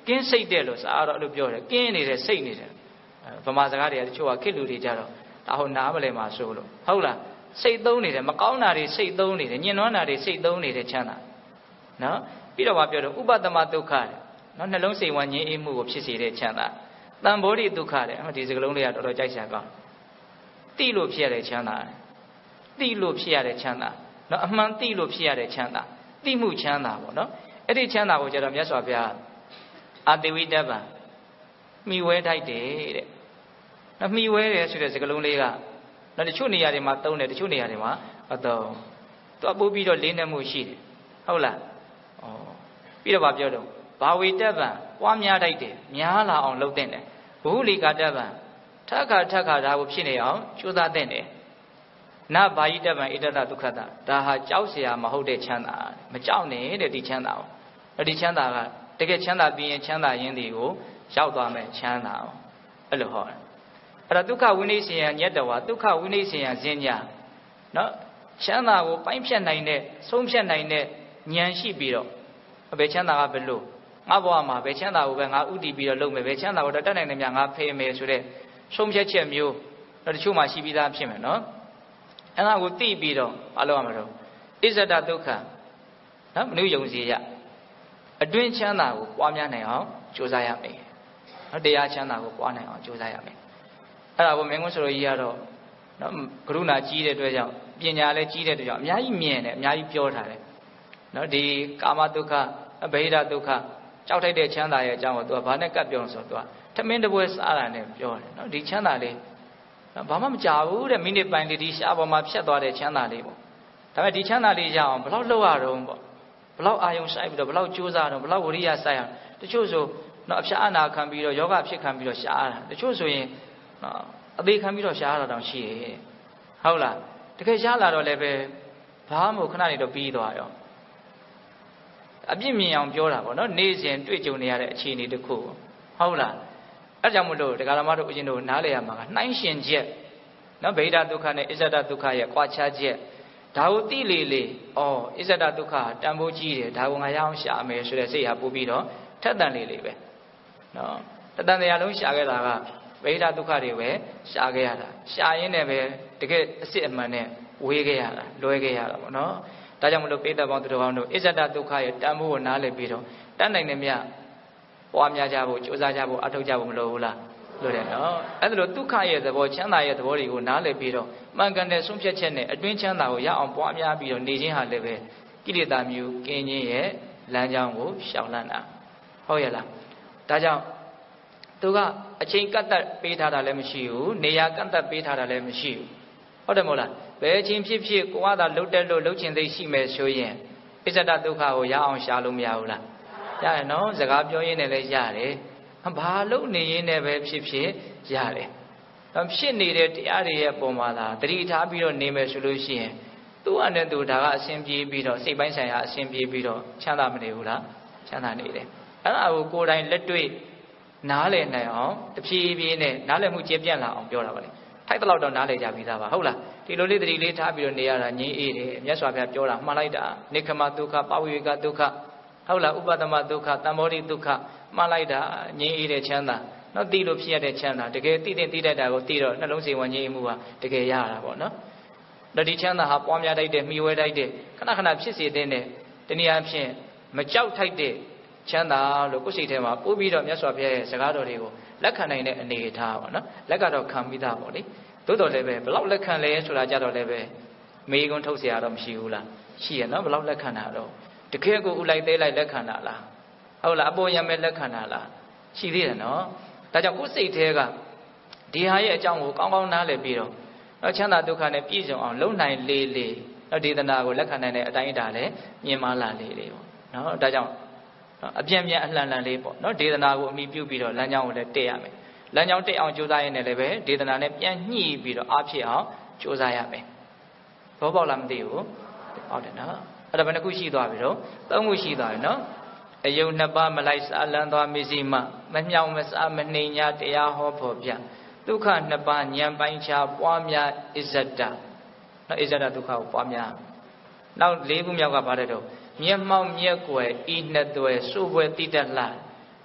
ကင်းစိတ်တဲ့လို့စားတော့အဲ့လိုပြောတယ်ကင်းနေတယ်စိတ်နေတယ်ဗမာစကားတွေကတချို့ကခက်လူတွေကြတော့ဒါဟိုနားမလဲမှာဆိုလို့ဟုတ်လားစိတ်သုံးနေတယ်မကောင်းတာတွေစိတ်သုံးနေတယ်ညှဉ်းနှွမ်းတာတွေစိတ်သုံးနေတဲ့ချမ်းသာနော်ပြီးတော့ပြောတော့ဥပဒမဒုက္ခတဲ့နော်နှလုံးစိတ်ဝမ်းငြိမ်းအေးမှုကိုဖြစ်စေတဲ့ချမ်းသာတန်ဖိုးရိဒုက္ခတဲ့ဒီစကားလုံးလေးကတော်တော်ကြိုက်စရာကောင်းတိလို့ဖြစ်ရတဲ့ချမ်းသာတိလို့ဖြစ်ရတဲ့ချမ်းသာနော်အမှန်တိလို့ဖြစ်ရတဲ့ချမ်းသာတိမှုချမ်းသာပေါ့နော်အဲ့ဒီချမ်းသာကိုကျတော့မြတ်စွာဘုရားအာတိဝိတ္တပံမှီဝဲထိုက်တယ်တဲ့နော်မှီဝဲတယ်ဆိုတဲ့စကားလုံးလေးကနော်တချို့နေရာတွေမှာသုံးတယ်တချို့နေရာတွေမှာမသုံးသူအပိုးပြီးတော့လေးနက်မှုရှိတယ်ဟုတ်လားဩပြီးတော့ပြောတော့ဘာဝိတ္တပံပွားများထိုက်တယ်များလာအောင်လုပ်တဲ့တယ်ဘုဟုလိကာတပံထက်ခါဒါကိုဖြစ်နေအောင်ကြိုးစားတဲ့တယ်နဘာယိတပံဣတတဒုက္ခတဒါဟာကြောက်เสียမဟုတ်တဲ့ချမ်းသာမကြောက်နဲ့တဲ့ဒီချမ်းသာကိုအဲ့ဒီချမ်းသာကတကယ်ချမ်းသာပြီးရင်ချမ်းသာရင်းဒီကိုရောက်သွားမယ်ချမ်းသာအောင်အဲ့လိုဟောတယ်အဲ့ဒါဒုက္ခဝိနိစ္စယညတ္တဝါဒုက္ခဝိနိစ္စယဇင်ညာနော်ချမ်းသာကိုပိုင်းဖြတ်နိုင်တဲ့ဆုံးဖြတ်နိုင်တဲ့ဉာဏ်ရှိပြီးတော့ဘယ်ချမ်းသာကဘယ်လိုငါဘဝမှာဘယ်ချမ်းသာကိုပဲငါဥတည်ပြီးတော့လုပ်မယ်ဘယ်ချမ်းသာကိုတတ်နိုင်တယ်များငါဖေးမယ်ဆိုတဲ့ဆုံးဖြတ်ချက်မျိုးတော့တချို့မှရှိပြီးသားဖြစ်မယ်နော်အဲ့ဒါကိုသိပြီးတော့မလုပ်ရမှာတော့ဣဇဒဒုက္ခနော်မနုယုံစီရအတွင်းချမ်းသာကိုပွားများနိုင်အောင်ကြိုးစားရမယ်နော်တရားချမ်းသာကိုပွားနိုင်အောင်ကြိုးစားရမယ်အဲ့ဒါကိုမင်းကုန်းစရိုကြီးကတော့နော်ကရုဏာကြီးတဲ့အတွက်ကြောင့်ပညာလည်းကြီးတဲ့အတွက်ကြောင့်အများကြီးမြင်တယ်အများကြီးပြောထားတယ်နော်ဒီကာမဒုက္ခဗေဒဒုက္ခကြောက်ထိုက်တဲ့ချမ်းသာရဲ့အကြောင်းကိုသူကဘာနဲ့ကပ်ပြောလို့ဆိုတော့သူကထမင်းတစ်ပွဲစားတာနဲ့ပြောတယ်နော်ဒီချမ်းသာလေးဘာမှမကြဘူးတဲ့မိနစ်ပိုင်းလေးဒီရှားပေါ်မှာဖြတ်သွားတဲ့ချမ်းသာလေးပေါ့ဒါပေမဲ့ဒီချမ်းသာလေးရအောင်ဘယ်လောက်လုပ်ရတော့ပေါ့ဘယ်လောက်အာယုံဆိုင်ပြီးတော့ဘယ်လောက်ကြိုးစားတော့ဘယ်လောက်ဝိရိယဆိုင်အောင်တချို့ဆိုနော်အဖြာအနာခံပြီးတော့ယောဂဖြစ်ခံပြီးတော့ရှားတာတချို့ဆိုရင်နော်အသေးခံပြီးတော့ရှားတာတောင်ရှိတယ်ဟုတ်လားတကယ်ရှားလာတော့လည်းပဲဘာမှမခဏနေတော့ပြီးသွားရောအပြစ်မြင်အောင်ပြောတာပေါ့နော်နေ့စဉ်တွေ့ကြုံနေရတဲ့အခြေအနေတစ်ခုဟုတ်လားအဲကြောင့်မလို့တရားဓမ္မတို့ဦးဇင်းတို့နားလည်ရမှာကနှိုင်းရှင်ချက်နော်ဗေဒဒုက္ခနဲ့အစ္ဆဒဒုက္ခရဲ့ကွာခြားချက်ဒါကိုသိလေဩအစ္ဆဒဒုက္ခတန်ဖိုးကြီးတယ်ဒါကိုငါရအောင်ရှာမယ်ဆိုတဲ့စိတ်ဟာပို့ပြီးတော့ထက်တန်လေးပဲနော်တတန်တရားလုံးရှာခဲ့တာကဗေဒဒုက္ခတွေပဲရှာခဲ့ရတာရှာရင်းနဲ့ပဲတကယ်အစ်စ်အမှန်နဲ့ဝေးခဲ့ရတာလွဲခဲ့ရတာပေါ့နော်ဒါကြောင့်မလို့ပိဋကပေါင်းသူတော်ကောင်းတို့အစ္ဆဒဒုက္ခရဲ့တန်ဖိုးကိုနားလည်ပြီးတော့တတ်နိုင်တဲ့မြတ်ပွားများကြဖို့ကြိုးစားကြဖို့အထောက်ကြဖို့မလိုဘူးလားလိုတယ်နော်အဲ့ဒါလို့ဒုက္ခရဲ့သဘောချမ်းသာရဲ့သဘောတွေကိုနားလည်ပြီးတော့မှန်ကန်တဲ့ဆုံးဖြတ်ချက်နဲ့အတွင်းချမ်းသာကိုရအောင်ပွားများပြီးတော့နေခြင်းဟာလည်းပဲကိလေသာမျိုးကင်းခြင်းရဲ့လမ်းကြောင်းကိုရှောင်လန်းတာဟုတ်ရဲ့လားဒါကြောင့်သူကအချိန်ကန့်သက်ပေးထားတာလည်းမရှိဘူးနေရာကန့်သက်ပေးထားတာလည်းမရှိဘူးဟုတ်တယ်မဟုတ်လားဘယ်အချိန်ဖြစ်ဖြစ်ကိုကသာလှုပ်တက်လို့လှုပ်ချင်သိရှိမယ်ဆိုရင်အစ္ဆဒဒုက္ခကိုရအောင်ရှာလို့မရဘူးလားရတယ်နော်စကားပြောရင်းနဲ့လည်းရတယ်ဘာလို့နေရင်းနဲ့ပဲဖြစ်ဖြစ်ရတယ်ဖြစ်နေတဲ့တရားတွေရဲ့ပုံမှာသာတတိထားပြီးတော့နေမယ်ဆိုလို့ရှိရင်သူ့အနေနဲ့သူဒါကအစဉ်ပြေးပြီးတော့စိတ်ပိုင်းဆိုင်ရာအစဉ်ပြေးပြီးတော့ချမ်းသာမနေဘူးလားချမ်းသာနေတယ်အဲ့ဒါကိုကိုယ်တိုင်လက်တွေ့နားလည်နိုင်အောင်တဖြည်းဖြည်းနဲ့နားလည်မှုကျပြန့်လာအောင်ပြောတာပါလေထိုက်တဲ့လောက်တော့နားလည်ကြပြီးသားပါဟုတ်လားဒီလိုလေးတတိလေးထားပြီးတော့နေရတာငြိမ်းအေးတယ်မြတ်စွာဘုရားပြောတာမှန်လိုက်တာနိခမဒုက္ခပဝိဝေကဒုက္ခဟုတ်လားဥပဒမဒုက္ခတမ္မောဓိဒုက္ခမှန်လိုက်တာငြိမ်းအေးတဲ့ချမ်းသာနော်သိလို့ဖြစ်ရတဲ့ချမ်းသာတကယ်သိတဲ့သိတတ်တာကိုသိတော့နှလုံးစိတ်ဝဉ္ဉေမှုဟာတကယ်ရတာပေါ့နော်ဒါဒီချမ်းသာဟာပွားများတိုက်တဲ့မိဝဲတိုက်တဲ့ခဏခဏဖြစ်စေတဲ့တနည်းအားဖြင့်မကြောက်ထိုက်တဲ့ချမ်းသာလို့ကိုယ်စိတ်ထဲမှာပို့ပြီးတော့မြတ်စွာဘုရားရဲ့စကားတော်တွေကိုလက်ခံနိုင်တဲ့အနေအထားပေါ့နော်လက်ကတော့ခံပြီးသားပေါ့လေသို့တော်လည်းပဲဘလောက်လက်ခံလဲဆိုတာကြတော့လည်းပဲမေးခွန်းထုတ်เสียရတော့မရှိဘူးလားရှိရနော်ဘလောက်လက်ခံတာတော့တကယ်ကိုဥလိုက်သေးလိုက်လက်ခံတာလားဟုတ်လားအပေါ်ရမဲ့လက်ခံတာလားရှိသေးတယ်နော်ဒါကြောင့်ကိုယ်စိတ်ထဲကဒီဟာရဲ့အကြောင်းကိုကောင်းကောင်းနားလည်ပြီးတော့ချမ်းသာဒုက္ခနဲ့ပြည့်စုံအောင်လုံနိုင်လေလေဒေသနာကိုလက်ခံနိုင်တဲ့အတိုင်းအတာလည်းမြင်မလာလေလေပေါ့နော်ဒါကြောင့်အပြင်းပြင်းအလှန်လှန်လေးပေါ့နော်ဒေသနာကိုအမိပြုပြီးတော့လမ်းကြောင်းကိုလည်းတက်ရမယ်လမ်းကြောင်းတက်အောင်ကြိုးစားရင်းနဲ့လည်းပဲဒေသနာနဲ့ပြန်ညှိပြီးတော့အားဖြစ်အောင်ကြိုးစားရမယ်ဘောပေါက်လားမသိဘူးဟုတ်တယ်နော်အဲ့ဒါဘယ်နှခုရှိသွားပြီတော့၃ခုရှိသွားပြီနော်အယုံနှစ်ပါးမလိုက်စားလန်းသွားမစ္စည်းမမြောင်မစားမနှိမ်ညာတရားဟောဖို့ပြဒုက္ခနှစ်ပါးဉာဏ်ပိုင်းခြားပွားများအစ္ဆဒနော်အစ္ဆဒဒုက္ခကိုပွားများနောက်၄ခုမြောက်ကဘာလဲတော့မျက်မှောက်မျက်ကွယ်ဤနှစ်သွဲစိုးပွဲတိတတ်လား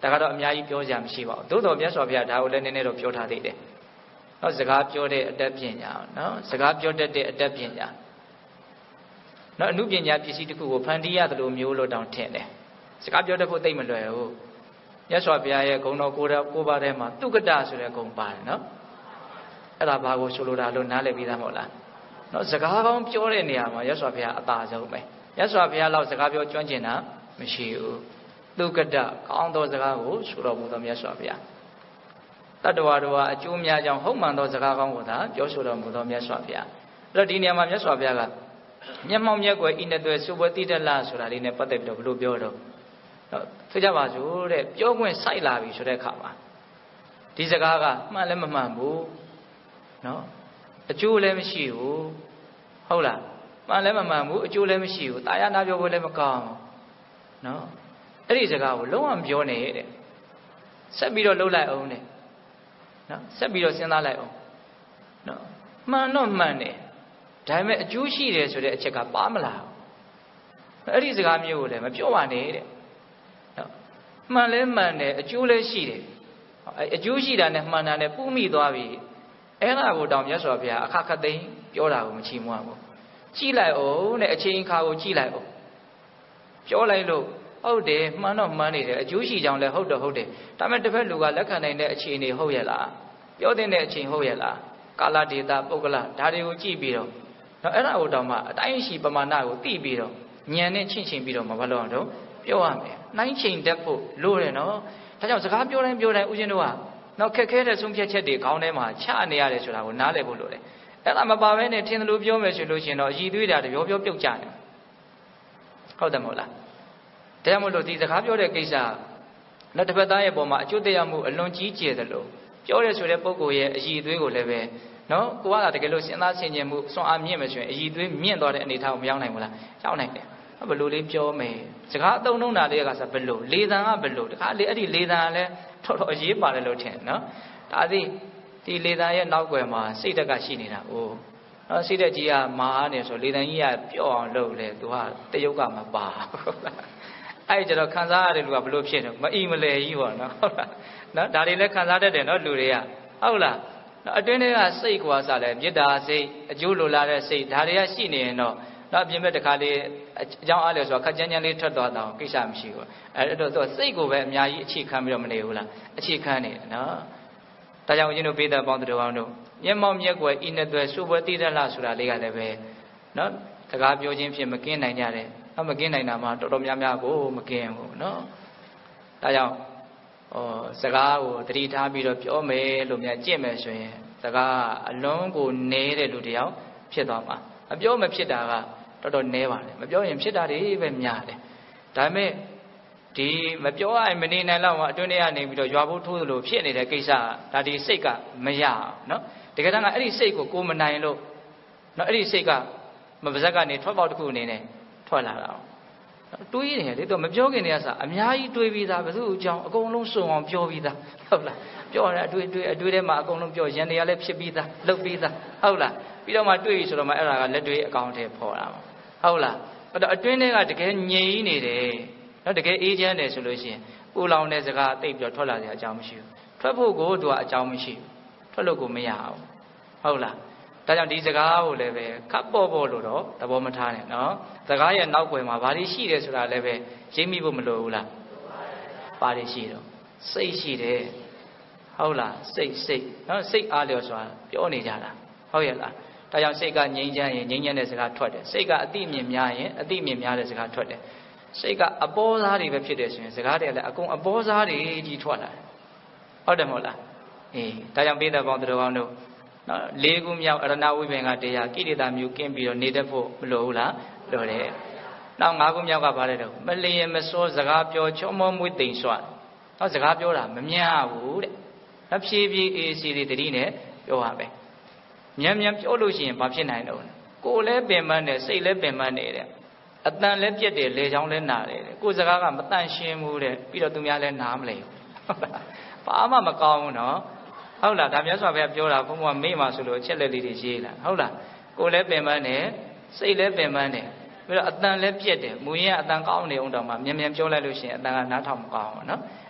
ဒါကတော့အများကြီးပြောကြမရှိပါဘူးသို့တော်မြတ်စွာဘုရားဒါကိုလည်းနည်းနည်းတော့ပြောထားသေးတယ်နော်စကားပြောတဲ့အတတ်ပညာနော်စကားပြောတတ်တဲ့အတတ်ပညာနော်အမှုပညာပစ္စည်းတစ်ခုကိုဖန်တီးရတယ်လို့မျိုးလို့တောင်ထင်တယ်စကားပြောတတ်ဖို့သိမ့်မလွယ်ဘူးမြတ်စွာဘုရားရဲ့ဂုဏ်တော်ကိုပါးထဲမှာတုကတဆိုတဲ့ဂုဏ်ပါတယ်နော်အဲ့ဒါဘာကိုဆိုလိုတာလို့နားလည်ပြီးသားမဟုတ်လားနော်စကားကောင်းပြောတဲ့နေရာမှာမြတ်စွာဘုရားအသာဆုံးပဲမြတ်စွာဘုရားလောက်စကားပြောကျွမ်းကျင်တာမရှိဘူးတုကတကောင်းသောစကားကိုဆိုတော်မူသောမြတ်စွာဘုရားတတ္တဝါတို့ဟာအကျိုးများကြောင်းဟုတ်မှန်သောစကားကောင်းကိုသာပြောဆိုတော်မူသောမြတ်စွာဘုရားအဲ့တော့ဒီနေရာမှာမြတ်စွာဘုရားကမျက်မှောက်မျက်ကွယ်ဤနှစ်သွဲစုပွဲတိတလဆိုတာလေးနဲ့ပတ်သက်ပြီးတော့ဘယ်လိုပြောတော့ဆိုကြပါစို့တဲ့ပြောခွင့်စိုက်လာပြီဆိုတဲ့အခါမှာဒီစကားကမှန်လည်းမမှန်ဘူးနော်အကျိုးလည်းမရှိဘူးဟုတ်လားမှန်လည်းမမှန်ဘူးအကျိုးလည်းမရှိဘူးတာယာနာပြောဖို့လည်းမကောင်းနော်အဲ့ဒီစကားကိုလုံးဝမပြောနဲ့တဲ့ဆက်ပြီးတော့လှုပ်လိုက်အောင်တဲ့နော်ဆက်ပြီးတော့စဉ်းစားလိုက်အောင်နော်မှန်တော့မှန်တယ်ဒါပေမဲ့အကျိုးရှိတယ်ဆိုတဲ့အချက်ကပါမလားအဲ့ဒီစကားမျိုးကိုလည်းမပြောပါနဲ့တဲ့နော်မှန်လဲမှန်တယ်အကျိုးလည်းရှိတယ်အကျိုးရှိတာနဲ့မှန်တာနဲ့ပူးမိသွားပြီအဲ့ဒါကိုတောင်မြတ်စွာဘုရားအခါခသိမ်းပြောတာကိုမချီးမွမ်းဘူးကြည့်လိုက်အောင်တဲ့အချိန်အခါကိုကြည့်လိုက်အောင်ပြောလိုက်လို့ဟုတ်တယ်မှန်တော့မှန်နေတယ်အကျိုးရှိကြောင်းလည်းဟုတ်တယ်ဟုတ်တယ်ဒါပေမဲ့တစ်ဖက်လူကလက်ခံနိုင်တဲ့အခြေအနေဟုတ်ရဲ့လားပြောတဲ့အချိန်ဟုတ်ရဲ့လားကာလဒေတာပုဂ္ဂလဒါတွေကိုကြည့်ပြီးတော့နော်အဲ့ဒါကိုတောင်မှအတိုင်းရှိပမာဏကိုသိပြီးတော့ဉာဏ်နဲ့ချင့်ချင်းပြီးတော့မဘာလို့အောင်တော့ပြောရမယ်နှိုင်းချိန်တတ်ဖို့လိုတယ်နော်ဒါကြောင့်စကားပြောတိုင်းဦးဇင်းတို့ကနော်ခက်ခဲတဲ့ဆုံးဖြတ်ချက်တွေခေါင်းထဲမှာချနေရတယ်ဆိုတာကိုနားလည်ဖို့လိုတယ်အဲ့ဒါမပါဘဲနဲ့ထင်တယ်လို့ပြောမယ်ဆိုလို့ရှိရင်တော့အည်သွေးတာတပြောပြုတ်ကြတယ်ဟုတ်တယ်မဟုတ်လားဒါကြောင့်မို့လို့ဒီစကားပြောတဲ့ကိစ္စနောက်တစ်ဖက်သားရဲ့ပုံမှာအကျိုးတရားမှုအလွန်ကြီးကျယ်တယ်လို့ပြောရဆိုတဲ့ပုဂ္ဂိုလ်ရဲ့အည်သွေးကိုလည်းပဲနော်ကိုကတကယ်လို့စဉ်းစားဆင်ခြင်မှုစွမ်းအားမြင့်မယ်ဆိုရင်အည်သွေးမြင့်သွားတဲ့အနေအထားကိုမရောက်နိုင်ဘူးလားရောက်နိုင်တယ်ဘယ်လိုလေးပြောမယ်စကားအသုံးနှုန်းတာလေးကဆိုဘယ်လိုလေသံကဘယ်လိုတခါလေအဲ့ဒီလေသံကလည်းတော်တော်အရေးပါတယ်လို့ထင်နော်ဒါသည်ဒီလေသံရဲ့နောက်ွယ်မှာစိတ်ဓာတ်ကရှိနေတာ哦နော်စိတ်ဓာတ်ကြီးကမာနေဆိုလေသံကြီးကပြော့အောင်လုပ်လေသူကတရုတ်ကမပါဟုတ်လားအဲ့ကျတော့ခံစားရတဲ့လူကဘယ်လိုဖြစ်နေမအီမလဲကြီးပေါ့နော်ဟုတ်လားနော်ဒါတွေလည်းခံစားတတ်တယ်နော်လူတွေကဟုတ်လားနော်အတွင်းထဲကစိတ်ကွာစားလဲမေတ္တာစိတ်အကျိုးလိုလားတဲ့စိတ်ဒါတွေကရှိနေရင်တော့နောက်ပြင်မဲ့တခါလေးအကြောင်းအားလျော်ဆိုခက်ကြမ်းကြမ်းလေးထွက်သွားတော့ကိစ္စမရှိဘူးအဲ့တော့သူစိတ်ကိုပဲအများကြီးအခြေခံပြီးတော့မနေဘူးလားအခြေခံနေတယ်နော်ဒါကြောင့်ဦးဇင်းတို့ပေးတဲ့ပေါင်းသူတော်ကောင်းတို့မျက်မှောက်မျက်ကွယ်ဤနှစ်သွဲစုပွဲတိရလဆိုတာလေးကလည်းပဲနော်တကားပြောခြင်းဖြင့်မကင်းနိုင်ကြတယ်မကင်းနိုင်တာမှတော်တော်များများကိုမကင်းဘူးနော်ဒါကြောင့်စကားကိုတတိထားပြီးတော့ပြောမယ်လို့များကြင့်မယ်ဆိုရင်စကားအလုံးကိုနေတဲ့လူတယောက်ဖြစ်သွားမှာမပြောမဖြစ်တာကတော်တော်နဲပါတယ်မပြောရင်ဖြစ်တာတွေပဲများတယ်ဒါပေမဲ့ဒီမပြောရင်မနေနိုင်တော့မှအတွင်းထဲကနေပြီးတော့ရွာဖို့ထိုးသလိုဖြစ်နေတဲ့ကိစ္စဒါဒီစိတ်ကမရအောင်နော်တကယ်တမ်းကအဲ့ဒီစိတ်ကိုမနိုင်လို့နော်အဲ့ဒီစိတ်ကမပါဇက်ကနေထွက်ပေါက်တစ်ခုအနေနဲ့ထွက်လာတာတွေးနေတယ်လေတော့မပြောခင်တည်းကစအများကြီးတွေးပြီးသားဘယ်သူ့အကြောင်းအကုန်လုံးစုံအောင်ပြောပြီးသားဟုတ်လားပြောရတဲ့အတွေးထဲမှာအကုန်လုံးပြောရန်တရားလည်းဖြစ်ပြီးသားလုပ်ပြီးသားဟုတ်လားပြီးတော့မှတွေးပြီးဆိုတော့မှအဲ့ဒါကလက်တွေအကောင့်ထဲပေါ်လာမှာဟုတ်လားအဲ့တော့အတွင်းထဲကတကယ်ငြိမ်နေတယ်နော်တကယ်အေးချမ်းတယ်ဆိုလို့ရှိရင်ပူလောင်တဲ့စကားတိတ်ပြီးတော့ထွက်လာစရာအကြောင်းမရှိဘူးထွက်ဖို့ကိုသူကအကြောင်းမရှိဘူးထွက်လို့ကိုမရဘူးဟုတ်လားဒါကြောင့်ဒီစကားကိုလည်းပဲခပ်ပေါ်ပေါ်လို့တော့သဘောမထားနဲ့နော်စကားရဲ့နောက်ွယ်မှာဘာတွေရှိတယ်ဆိုတာလည်းပဲရိပ်မိဖို့မလိုဘူးလားဘာတွေရှိတော့စိတ်ရှိတယ်ဟုတ်လားစိတ်နော်စိတ်အားလျော်စွာပြောနေကြတာဟုတ်ရဲ့လားဒါကြောင့်စိတ်ကငြိမ်းချမ်းရင်ငြိမ်းချမ်းတဲ့စကားထွက်တယ်စိတ်ကအတိအမြင်များရင်အတိအမြင်များတဲ့စကားထွက်တယ်စိတ်ကအပေါ်စားတွေပဲဖြစ်တယ်ဆိုရင်စကားတွေလည်းအကုန်အပေါ်စားတွေကြီးထွက်လာတယ်ဟုတ်တယ်မဟုတ်လားအေးဒါကြောင့်ပိဿပေါင်းသူတော်ကောင်းတို့နော်၄ခုမြောက်အရဏဝိပင်္ဂတရားကိလေသာမျိုးကင်းပြီးတော့နေတတ်ဖို့မလိုဘူးလားလိုတယ်နောက်၅ခုမြောက်ကဘာလဲတော့မလျင်မစောစကားပြောချောမောမွေးတိမ်စွာနော်စကားပြောတာမမြတ်ဘူးတဲ့နော်ဖြည်းဖြည်းအေးစီတွေတတိနဲ့ပြောရမယ်မြန်ပြောလို့ရှိရင်ဘာဖြစ်နိုင်တော့ကိုယ်လည်းပင်ပန်းတယ်စိတ်လည်းပင်ပန်းနေတယ်အတန်လည်းပြက်တယ်လေချောင်းလည်းနာတယ်ကိုယ်စကားကမတန့်ရှင်းဘူးတဲ့ပြီးတော့သူများလည်းနားမလဲဘာမှမကောင်းဘူးနော်ဟုတ်လားဒါမြတ်စွာဘုရားပြောတာဘုံဘုံမေ့မှာဆိုလို့အချက်လက်လေးတွေရေးလာဟုတ်လားကိုယ်လည်းပင်ပန်းတယ်စိတ်လည်းပင်ပန်းတယ်ပြီးတော့အတန်လည်းပြက်တယ်မူရင်ကအတန်ကောင်းနေအောင်တော့မှမြန်ပြောလိုက်လို့ရှိရင်အတန်ကနားထောင်မကောင်းဘူးနော်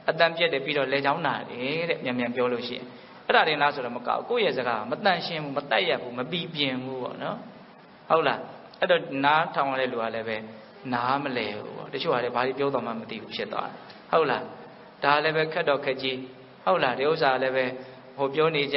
အတန်ပြက်တယ်ပြီးတော့လေချောင်းနာတယ်တဲ့မြန်ပြောလို့ရှိရင်အဲ့ဒါတင်လားဆိုတော့မကောက်ကိုယ့်ရဲ့စကားမတန်ရှင်းဘူးမတက်ရဘူးမပီပြင်ဘူးပေါ့နော်ဟုတ်လားအဲ့တော့နားထောင်ရတဲ့လူကလည်းပဲနားမလဲဘူးပေါ့တချို့ကလည်းဘာပြောတော့မှမသိဘူးဖြစ်သွားတယ်ဟုတ်လားဒါလည်းပဲခက်တော့ခက်ကြီးဟုတ်လားဒီဥစ္စာလည်းပဲဟိုပြောနေကြ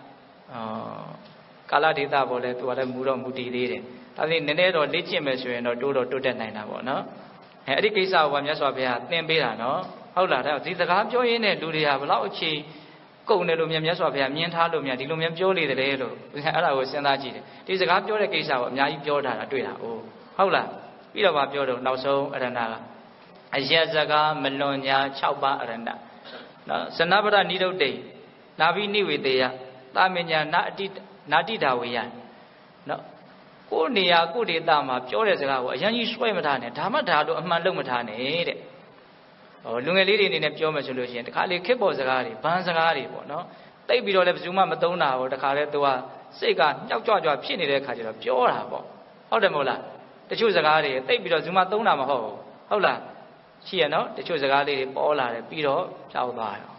ကာလဒေတာပေါ်လဲသူကလည်းမူတော့မူတည်သေးတယ်ဒါပေမဲ့နည်းနည်းတော့လေ့ကျင့်မယ်ဆိုရင်တော့တိုးတက်နိုင်တာပေါ့နော်အဲ့ဒီကိစ္စကမြတ်စွာဘုရားသင်ပေးတာနော်ဟုတ်လားဒါဒီစကားပြောရင်းနဲ့လူတွေကဘလောက်အချိန်ကုန်တယ်လို့မြတ်စွာဘုရားမြင်ထားလို့ဒီလိုမျိုးပြောနေတယ်လို့အဲ့ဒါကိုစဉ်းစားကြည့်တယ်ဒီစကားပြောတဲ့ကိစ္စကိုအများကြီးပြောထားတာတွေ့တာဟုတ်လားပြီးတော့ဗာပြောတော့နောက်ဆုံးအရဏကအယက်စကားမလွန်ညာ6ပါးအရဏနော်ဇနပရနိရုဒ္ဓိနာဘိနိဝေတေယသာမညာနာတိတာဝေယနော်ကိုယ်နေရာကိုယ်ဒေသမှာပြောတဲ့စကားကိုအရင်ကြီးဆွဲမထားနဲ့ဒါမှဒါတော့အမှန်လုံးမထားနဲ့တဲ့လူငယ်လေးတွေအနေနဲ့ပြောမယ်ဆိုလို့ရှိရင်တခါလေခက်ပေါ်စကားတွေဘန်းစကားတွေပေါ့နော်တိတ်ပြီးတော့လည်းဘယ်သူမှမသုံးတာပေါ့တခါလေသူကစိတ်ကညှောက်ကြွဖြစ်နေတဲ့ခါကျတော့ပြောတာပေါ့ဟုတ်တယ်မဟုတ်လားတချို့စကားတွေတိတ်ပြီးတော့ဘယ်သူမှသုံးတာမဟုတ်ဘူးဟုတ်လားရှိရနော်တချို့စကားလေးတွေပေါ်လာတယ်ပြီးတော့ကြောက်သွားရော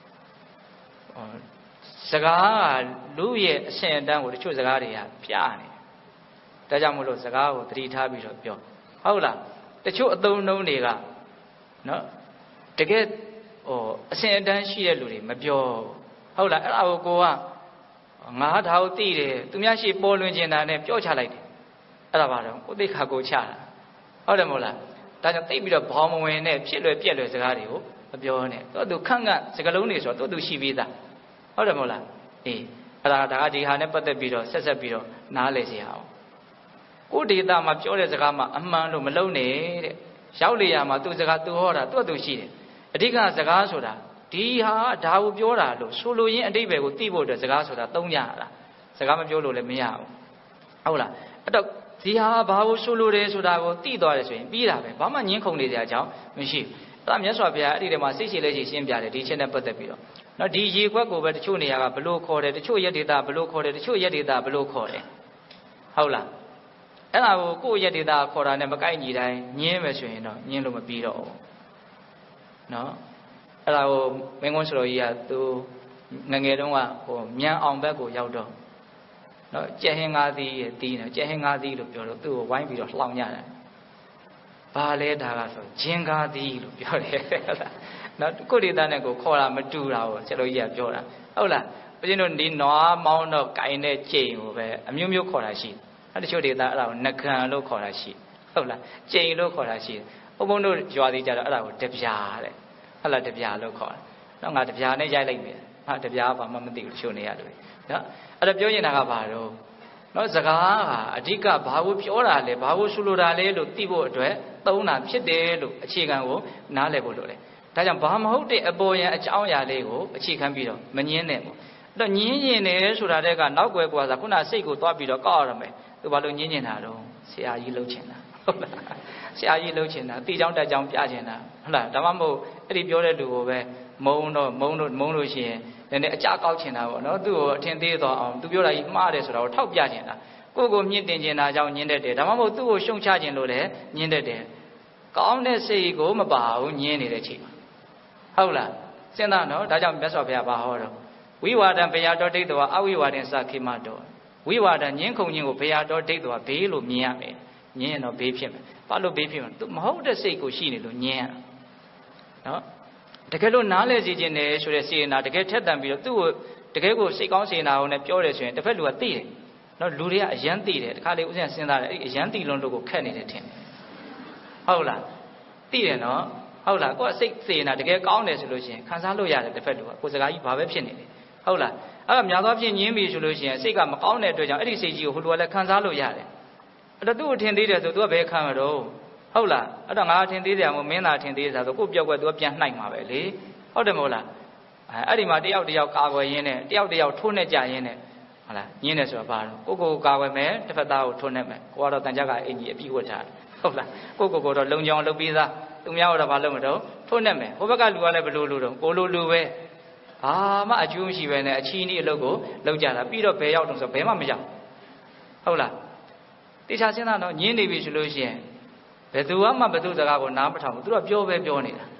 စကားကလူရဲ့အရှင်အတန်းကိုတချို့စကားတွေကပြနေဒါကြောင့်မို့လို့စကားကိုသတိထားပြီးတော့ပြောဟုတ်လားတချို့အသုံးအနှုန်းတွေကနော်တကယ်အရှင်အတန်းရှိတဲ့လူတွေမပြောဟုတ်လားအဲ့ဒါကိုကငါဒါကိုသိတယ်သူများရှိပေါ်လွင်ကျင်တာနဲ့ပြောချလိုက်တယ်အဲ့ဒါပါတော့ကိုသိခါကိုချတာဟုတ်တယ်မဟုတ်လားဒါကြောင့်သိပြီးတော့ဘောင်မဝင်နဲ့ဖြစ်လွယ်ပြက်လွယ်စကားတွေကိုမပြောနဲ့သူခန့်စကားလုံးတွေဆိုတော့သူရှိပြီးသားဟုတ်တယ်မဟုတ်လားအေးအဲ့ဒါကဒီဟာနဲ့ပတ်သက်ပြီးတော့ဆက်ပြီးတော့နားလည်စေအောင်ကိုဒေတာမှာပြောတဲ့စကားမှာအမှန်လို့မလုံးနဲ့တဲ့ရောက်လေရမှာသူစကားသူဟောတာသူရှိတယ်အဓိကစကားဆိုတာဒီဟာဒါကိုပြောတာလို့ဆိုလိုရင်းအတိတ်ပဲကိုသိဖို့အတွက်စကားဆိုတာသုံးကြရတာစကားမပြောလို့လည်းမရဘူးဟုတ်လားအဲ့တော့ဒီဟာဘာကိုဆိုလိုတယ်ဆိုတာကိုသိသွားတယ်ဆိုရင်ပြီးတာပဲဘာမှညှင်းခုန်နေတဲ့အကြောင်းမရှိဘူးအဲ့ဒါမြတ်စွာဘုရားအဲ့ဒီထဲမှာစိတ်ရှိလဲရှိရှင်းပြတယ်ဒီချက်နဲ့ပတ်သက်ပြီးတော့နော်ဒီရေခွက်ကိုပဲတချို့နေရာကဘလို့ခေါ်တယ်တချို့ရက်ဒေတာဘလို့ခေါ်တယ်တချို့ရက်ဒေတာဘလို့ခေါ်တယ်ဟုတ်လားအဲ့ဒါကိုကိုယ့်ရက်ဒေတာခေါ်တာနဲ့မကိုက်ညီတိုင်းညင်းမယ်ဆိုရင်တော့ညင်းလို့မပြီးတော့ဘူးနော်အဲ့ဒါကိုမင်းကွန်းစတော်ကြီးကသူငငယ်တုန်းကမြန်အောင်ဘက်ကိုရောက်တော့နော်ကြက်ဟင်းငါးသီးရဲ့တီးနော်ကြက်ဟင်းငါးသီးလို့ပြောတော့သူ့ကိုဝိုင်းပြီးတော့လှောင်ကြတယ်ဘာလဲဒါကဆိုဂျင်းကားသီးလို့ပြောတယ်ဟုတ်လားနော်ကိုယ့်ဒေတာနဲ့ကိုခေါ်တာမတူတာကိုစတော်ကြီးကပြောတာဟုတ်လားဘုရင်တို့ဒီနွားမောင်းတော့ကင်တဲ့ကြိမ်ကိုပဲအမျိုးမျိုးခေါ်တာရှိတယ်တချို့ဒေတာအဲ့ဒါကိုနဂံလို့ခေါ်တာရှိဟုတ်လားကြိမ်လို့ခေါ်တာရှိတယ်ဘုံတို့ရွာသေးကြတော့အဲ့ဒါကိုတပြားတဲ့ဟုတ်လားတပြားလို့ခေါ်တာတော့ငါတပြားနဲ့ရိုက်လိုက်မယ်ဟာတပြားဘာမှမသိဘူးတချို့နေရတယ်နော်အဲ့ဒါပြောရင်တာကဘာတော့နော်စကားကအဓိကဘာကိုပြောတာလဲဘာကိုဆိုလိုတာလဲလို့သိဖို့အတွက်သုံးတာဖြစ်တယ်လို့အခြေခံကိုနားလည်ဖို့လိုတယ်ဒါကြောင့်ဘာမဟုတ်တဲ့အပေါ်ယံအကြောင်းအရာလေးကိုအခြေခံပြီးတော့မငင်းနဲ့ပေါ့အဲ့တော့ငင်းရင်တယ်ဆိုတာတဲ့ကနောက်ွယ်ကွာစားခုနစိတ်ကိုသွားပြီးတော့ကောက်ရမယ်သူဘာလို့ငင်းနေတာတော့ဆရာကြီးလှုပ်ချင်တာဟုတ်လားဆရာကြီးလှုပ်ချင်တာတိကြောင်းတက်ကြောင်းပြချင်တာဟုတ်လားဒါမှမဟုတ်အဲ့ဒီပြောတဲ့လူကိုပဲမုံလို့ရှိရင်နည်းနည်းအကြကောက်ချင်တာပေါ့နော်သူ့ကိုအထင်သေးသွားအောင်သူပြောတာကြီးမှားတယ်ဆိုတာကိုထောက်ပြချင်တာကိုမြင့်တင်ချင်တာကြောင့်ညင်းတတ်တယ်ဒါမှမဟုတ်သူ့ကိုရှုံချချင်လို့လည်းညင်းတတ်တယ်ကောင်းတဲ့စိတ်ကိုမပါဘူးညင်းနေတဲ့အချိန်မှာဟုတ်လားစဉ်းစားနော်ဒါကြောင့်မြတ်စွာဘုရားဘာဟောတော့ဝိဝါဒံဘယတော်ဒိဋ္ဌဝအဝိဝါဒံစခိမတော်ဝိဝါဒညင်းခုန်ခြင်းကိုဘယတော်ဒိဋ္ဌဝဘေးလို့မြင်ရမယ်ညင်းရင်တော့ဘေးဖြစ်မယ်ဘာလို့ဘေးဖြစ်မှာသူမဟုတ်တဲ့စိတ်ကိုရှိနေလို့ညင်းရနော်တကယ်လို့နားလဲစီခြင်းတယ်ဆိုတဲ့စေနာတကယ်ထက်တန်ပြီးတော့သူ့ကိုတကယ်ကိုစိတ်ကောင်းစေနာအောင်နဲ့ပြောတယ်ဆိုရင်တစ်ဖက်လူကသိတယ်နော်လူတွေကအယမ်းသိတယ်တခါလေဥစဉ်စဉ်းစားတယ်အဲ့အယမ်းသိလွန်းလို့ကိုခက်နေတယ်ထင်တယ်ဟုတ်လားသိတယ်နော်ဟုတ်လားကိုကစိတ်စေနာတကယ်ကောင်းတယ်ဆိုလို့ရှိရင်ခံစားလို့ရတယ်တစ်ဖက်လူကကိုစကားကြီးဘာပဲဖြစ်နေတယ်ဟုတ်လားအဲ့ဒါများသောဖြင့်ညင်းပြီဆိုလို့ရှိရင်စိတ်ကမကောင်းတဲ့အတွက်ကြောင့်အဲ့ဒီစိတ်ကြီးကိုဟိုလူကလည်းခံစားလို့ရတယ်အဲ့တော့သူ့ကိုထင်သေးတယ်ဆိုသူကဘယ်ခံမှာတော့ဟုတ်လားအဲ့တော့ငါထင်သေးတယ်မို့မင်းသာထင်သေးတယ်ဆိုကိုပြောက်ကွက်သူကပြန်နှိုက်မှာပဲလေဟုတ်တယ်မဟုတ်လားအဲ့ဒီမှာတယောက်ကာကွယ်ရင်းနဲ့တယောက်ထိုးနဲ့ကြရင်းနဲ့ဟုတ်လားညင်းတယ်ဆိုတာဘာလို့ကိုကာကွယ်မယ်တစ်ဖက်သားကိုထိုးနဲ့မယ်ကိုကတော့တန်ကြကအင်ကြီးအပြည့်ဝတ်ထားတယ်ဟုတ်လားကိုတော့လုံချောင်လုပ်ပြီးသားသူများတော့ဘာလုပ်မတော့ထိုးနဲ့မယ်ဟိုဘက်ကလူကလည်းဘလို့လို့တော့ကိုလိုပဲဘာမှအကျိုးမရှိပဲနဲ့အချီးနီးအလုပ်ကိုလုပ်ကြတာပြီးတော့ဘယ်ရောက်တော့ဆိုဘယ်မှမရောက်ဟုတ်လားတေချာစဉ်းစားတော့ညင်းနေပြီဆိုလို့ရှိရင်ဘယ်သူမှဘယ်သူစကားကိုနားမထောင်ဘူးသူတို့ပြောနေတာ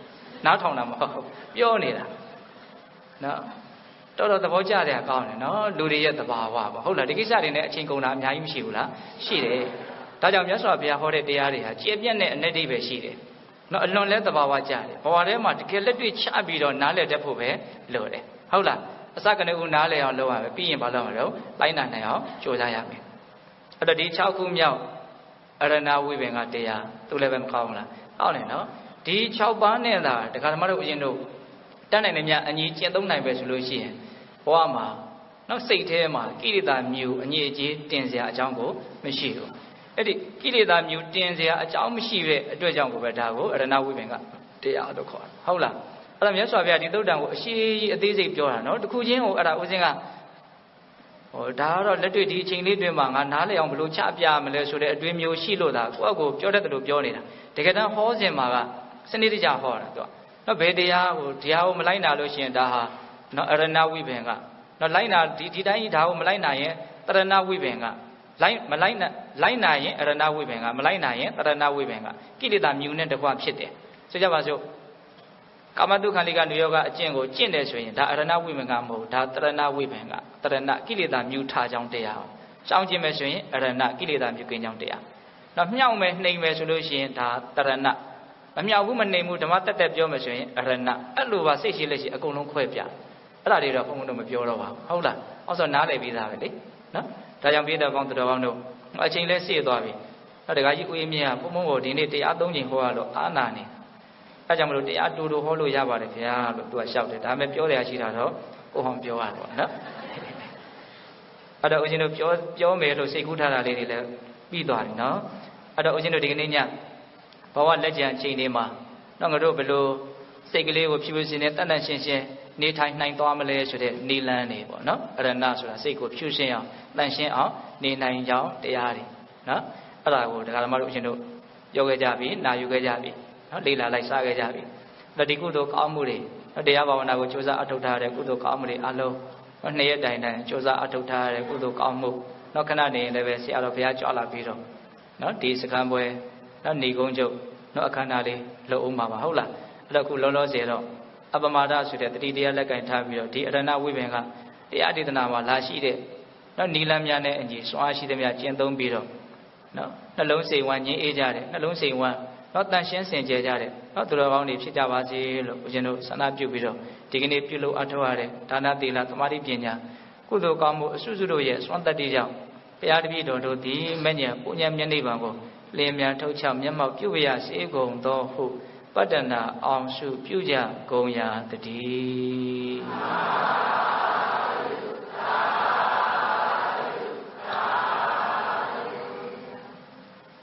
နားထောင်တာမဟုတ်ပြောနေတာနော်တော်တော်သဘောကျတယ်ကောင်းတယ်နော်လူတွေရဲ့သဘာဝပေါ့ဟုတ်လားဒီကိစ္စတွေနဲ့အချိန်ကုန်တာအများကြီးမရှိဘူးလားရှိတယ်ဒါကြောင့်မြတ်စွာဘုရားဟောတဲ့တရားတွေဟာကျေပြတ်တဲ့အနတ္တိပဲရှိတယ်နော်အလွန်လဲသဘာဝကျတယ်ဘဝထဲမှာတကယ်လက်တွေ့ချပြီးတော့နားလည်တတ်ဖို့ပဲလိုတယ်ဟုတ်လားအစကနေဦးနားလည်အောင်လုပ်ရမယ်ပြီးရင်ဘာလုပ်မလဲလိုက်နိုင်နိုင်အောင်ကြိုးစားရမယ်အဲ့တော့ဒီ6ခုမြောက်အရဏဝိပင်ကတရားသူလည်းပဲမကောင်းဘူးလားကောင်းတယ်နော်ဒီ6ပါးနဲ့သာဒကာဓမ္မတို့အရင်တို့တတ်နိုင်တယ်များအညီကျင့်သုံးနိုင်ပဲဆိုလို့ရှိရင်ဘဝမှာနောက်စိတ်ထဲမှာကိလေသာမျိုးအငြိအကျေးတင်စရာအကြောင်းကိုမရှိဘူးအဲ့ဒီကိလေသာမျိုးတင်စရာအကြောင်းမရှိတဲ့အတွက်ကြောင့်ကိုပဲဒါကိုအရဏဝိပင်ကတရားလို့ခေါ်တာဟုတ်လားအဲ့ဒါမြတ်စွာဘုရားဒီသုတ်တံကိုအရှိကြီးအသေးစိတ်ပြောတာနော်တခုချင်းကိုအဲ့ဒါဦးဇင်းကဒါကတော့လက်တွေ့ဒီအချိန်လေးတွင်မှာငါနားလည်အောင်ဘလို့ချပြမလဲဆိုတဲ့အတွေးမျိုးရှိလို့သာကိုယ့်အကိုပြောတတ်တယ်လို့ပြောနေတာတကယ်တမ်းဟောစဉ်မှာကစနစ်တကျဟောတာသူကနော်ဘယ်တရားကိုမလိုက်နာလို့ရှိရင်ဒါဟာနော်အရဏဝိပင်ကနော်လိုက်နာဒီတိုင်းဒါကိုမလိုက်နာရင်တရဏဝိပင်ကလိုက်နာရင်အရဏဝိပင်ကမလိုက်နာရင်တရဏဝိပင်ကကိလေသာမြူနဲ့တကွဖြစ်တယ်ဆိုကြပါစို့ကာမတုခန္တိကနုယောဂအကျင့်ကိုကျင့်တယ်ဆိုရင်ဒါအရဏဝိပင်ကမဟုတ်ဒါတရဏဝိပင်ကတရဏကိလေသာမြူထားကြောင်းတရားရှောင်ကျင့်မယ်ဆိုရင်အရဏကိလေသာမြူကင်းကြောင်းတရားနော်မြောက်မယ်နှိမ်မယ်ဆိုလို့ရှိရင်ဒါတရဏမမြောက်ဘူးမနှိမ်ဘူးဓမ္မတက်တက်ပြောမယ်ဆိုရင်အရဏအဲ့လိုပါစိတ်ရှိလက်ရှိအကုန်လုံးခွဲပြအဲ့ဒါတွေတော့ဘုန်းဘုန်းတို့မပြောတော့ပါဘူးဟုတ်လားအောက်ဆိုနားလည်ပြီးသားပဲလေနော်ဒါကြောင့်ပြည်တော်ကောင်းတော်ကောင်းတို့အချိန်လဲစေ့သွားပြီအဲ့ဒါကြီးဦးအေးမြင့်ကဘုန်းဘုန်းကိုဒီနေ့တရား3ချိန်ဟောရတော့အာနာနေအဲကြောင့်မလို့တရားတူတူဟောလို့ရပါတယ်ခင်ဗျာလို့သူကလျှောက်တယ်ဒါပေမဲ့ပြောရရှိတာတော့ကိုဟောပြောရတော့နော်အဲ့တော့ဦးဇင်းတို့ပြောမယ်လို့စိတ်ကူးထားတာလေးတွေလည်းပြီးသွားပြီနော်အဲ့တော့ဦးဇင်းတို့ဒီကနေ့ညဘဝလက်ကျန်အချိန်တွေမှာတော့ငါတို့ဘယ်လိုစိတ်ကလေးကိုဖြူဖြူစင်စင်တန်တန်ရှင်းရှင်းနေထိုင်နိုင်သွားမလဲဆိုတဲ့နိလန်းတွေပေါ့နော်အရဏဆိုတာစိတ်ကိုဖြူရှင်းအောင်တန်ရှင်းအောင်နေနိုင်ကြောင်းတရားတွေနော်အဲ့ဒါကိုဒကာဓမ္မတို့ဦးဇင်းတို့ပြောခဲ့ကြပြီနာယူခဲ့ကြပြီနော်လေ့လာလိုက်စားခဲ့ကြပြီအဲ့ဒီကုသိုလ်ကောင်းမှုတွေတရားဘာဝနာကိုကြိုးစားအထောက်ထားတဲ့ကုသိုလ်ကောင်းမှုတွေအလုံးနှစ်ရက်တိုင်တိုင်ကြိုးစားအထောက်ထားတဲ့ကုသိုလ်ကောင်းမှုနောက်ခဏနေရင်လည်းပဲဆရာတော်ဘုရားကြွလာပြီးတော့နော်ဒီစကံပွဲနော်ဏီကုန်းကျုပ်နော်အခမ်းအနားလေးလုပ်အောင်ပါဟုတ်လားအဲ့တော့ခုလောလောဆယ်တော့အပမာဒဆိုတဲ့တတိတရားလက်ကင်ထားပြီးတော့ဒီအရဏဝိပင်ကတရားဒေသနာမှာလာရှိတဲ့နော်နီလန်းများနဲ့အညီစွမ်းအားရှိသမျှကျင့်သုံးပြီးတော့နော်နှလုံးစိတ်ဝမ်းငြိမ်းအေးကြတယ်နှလုံးစိတ်ဝမ်းနော်တန်ရှင်းစင်ကြယ်ကြတယ်နော်သူတော်ကောင်းတွေဖြစ်ကြပါစေလို့ဦးဇင်းတို့ဆန္ဒပြုပြီးတော့ဒီကနေ့ပြုလုပ်အထောက်ရတဲ့ဒါနသီလသမာဓိပညာကုသိုလ်ကောင်းမှုအစွစုတို့ရဲ့စွမ်းတတ္တိကြောင့်ဘုရားတပည့်တော်တို့သည်မဉ္ဇဉ်ပူဉ္ဇဉ်မျက်နှိပ်ပံကိုလင်းမြန်ထုတ်ချမျက်မှောက်ပြုရစေကုန်သောဟုပတ္တနာအောင်စုပြုကြကုန်ရာတ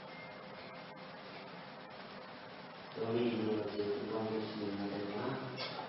ည်း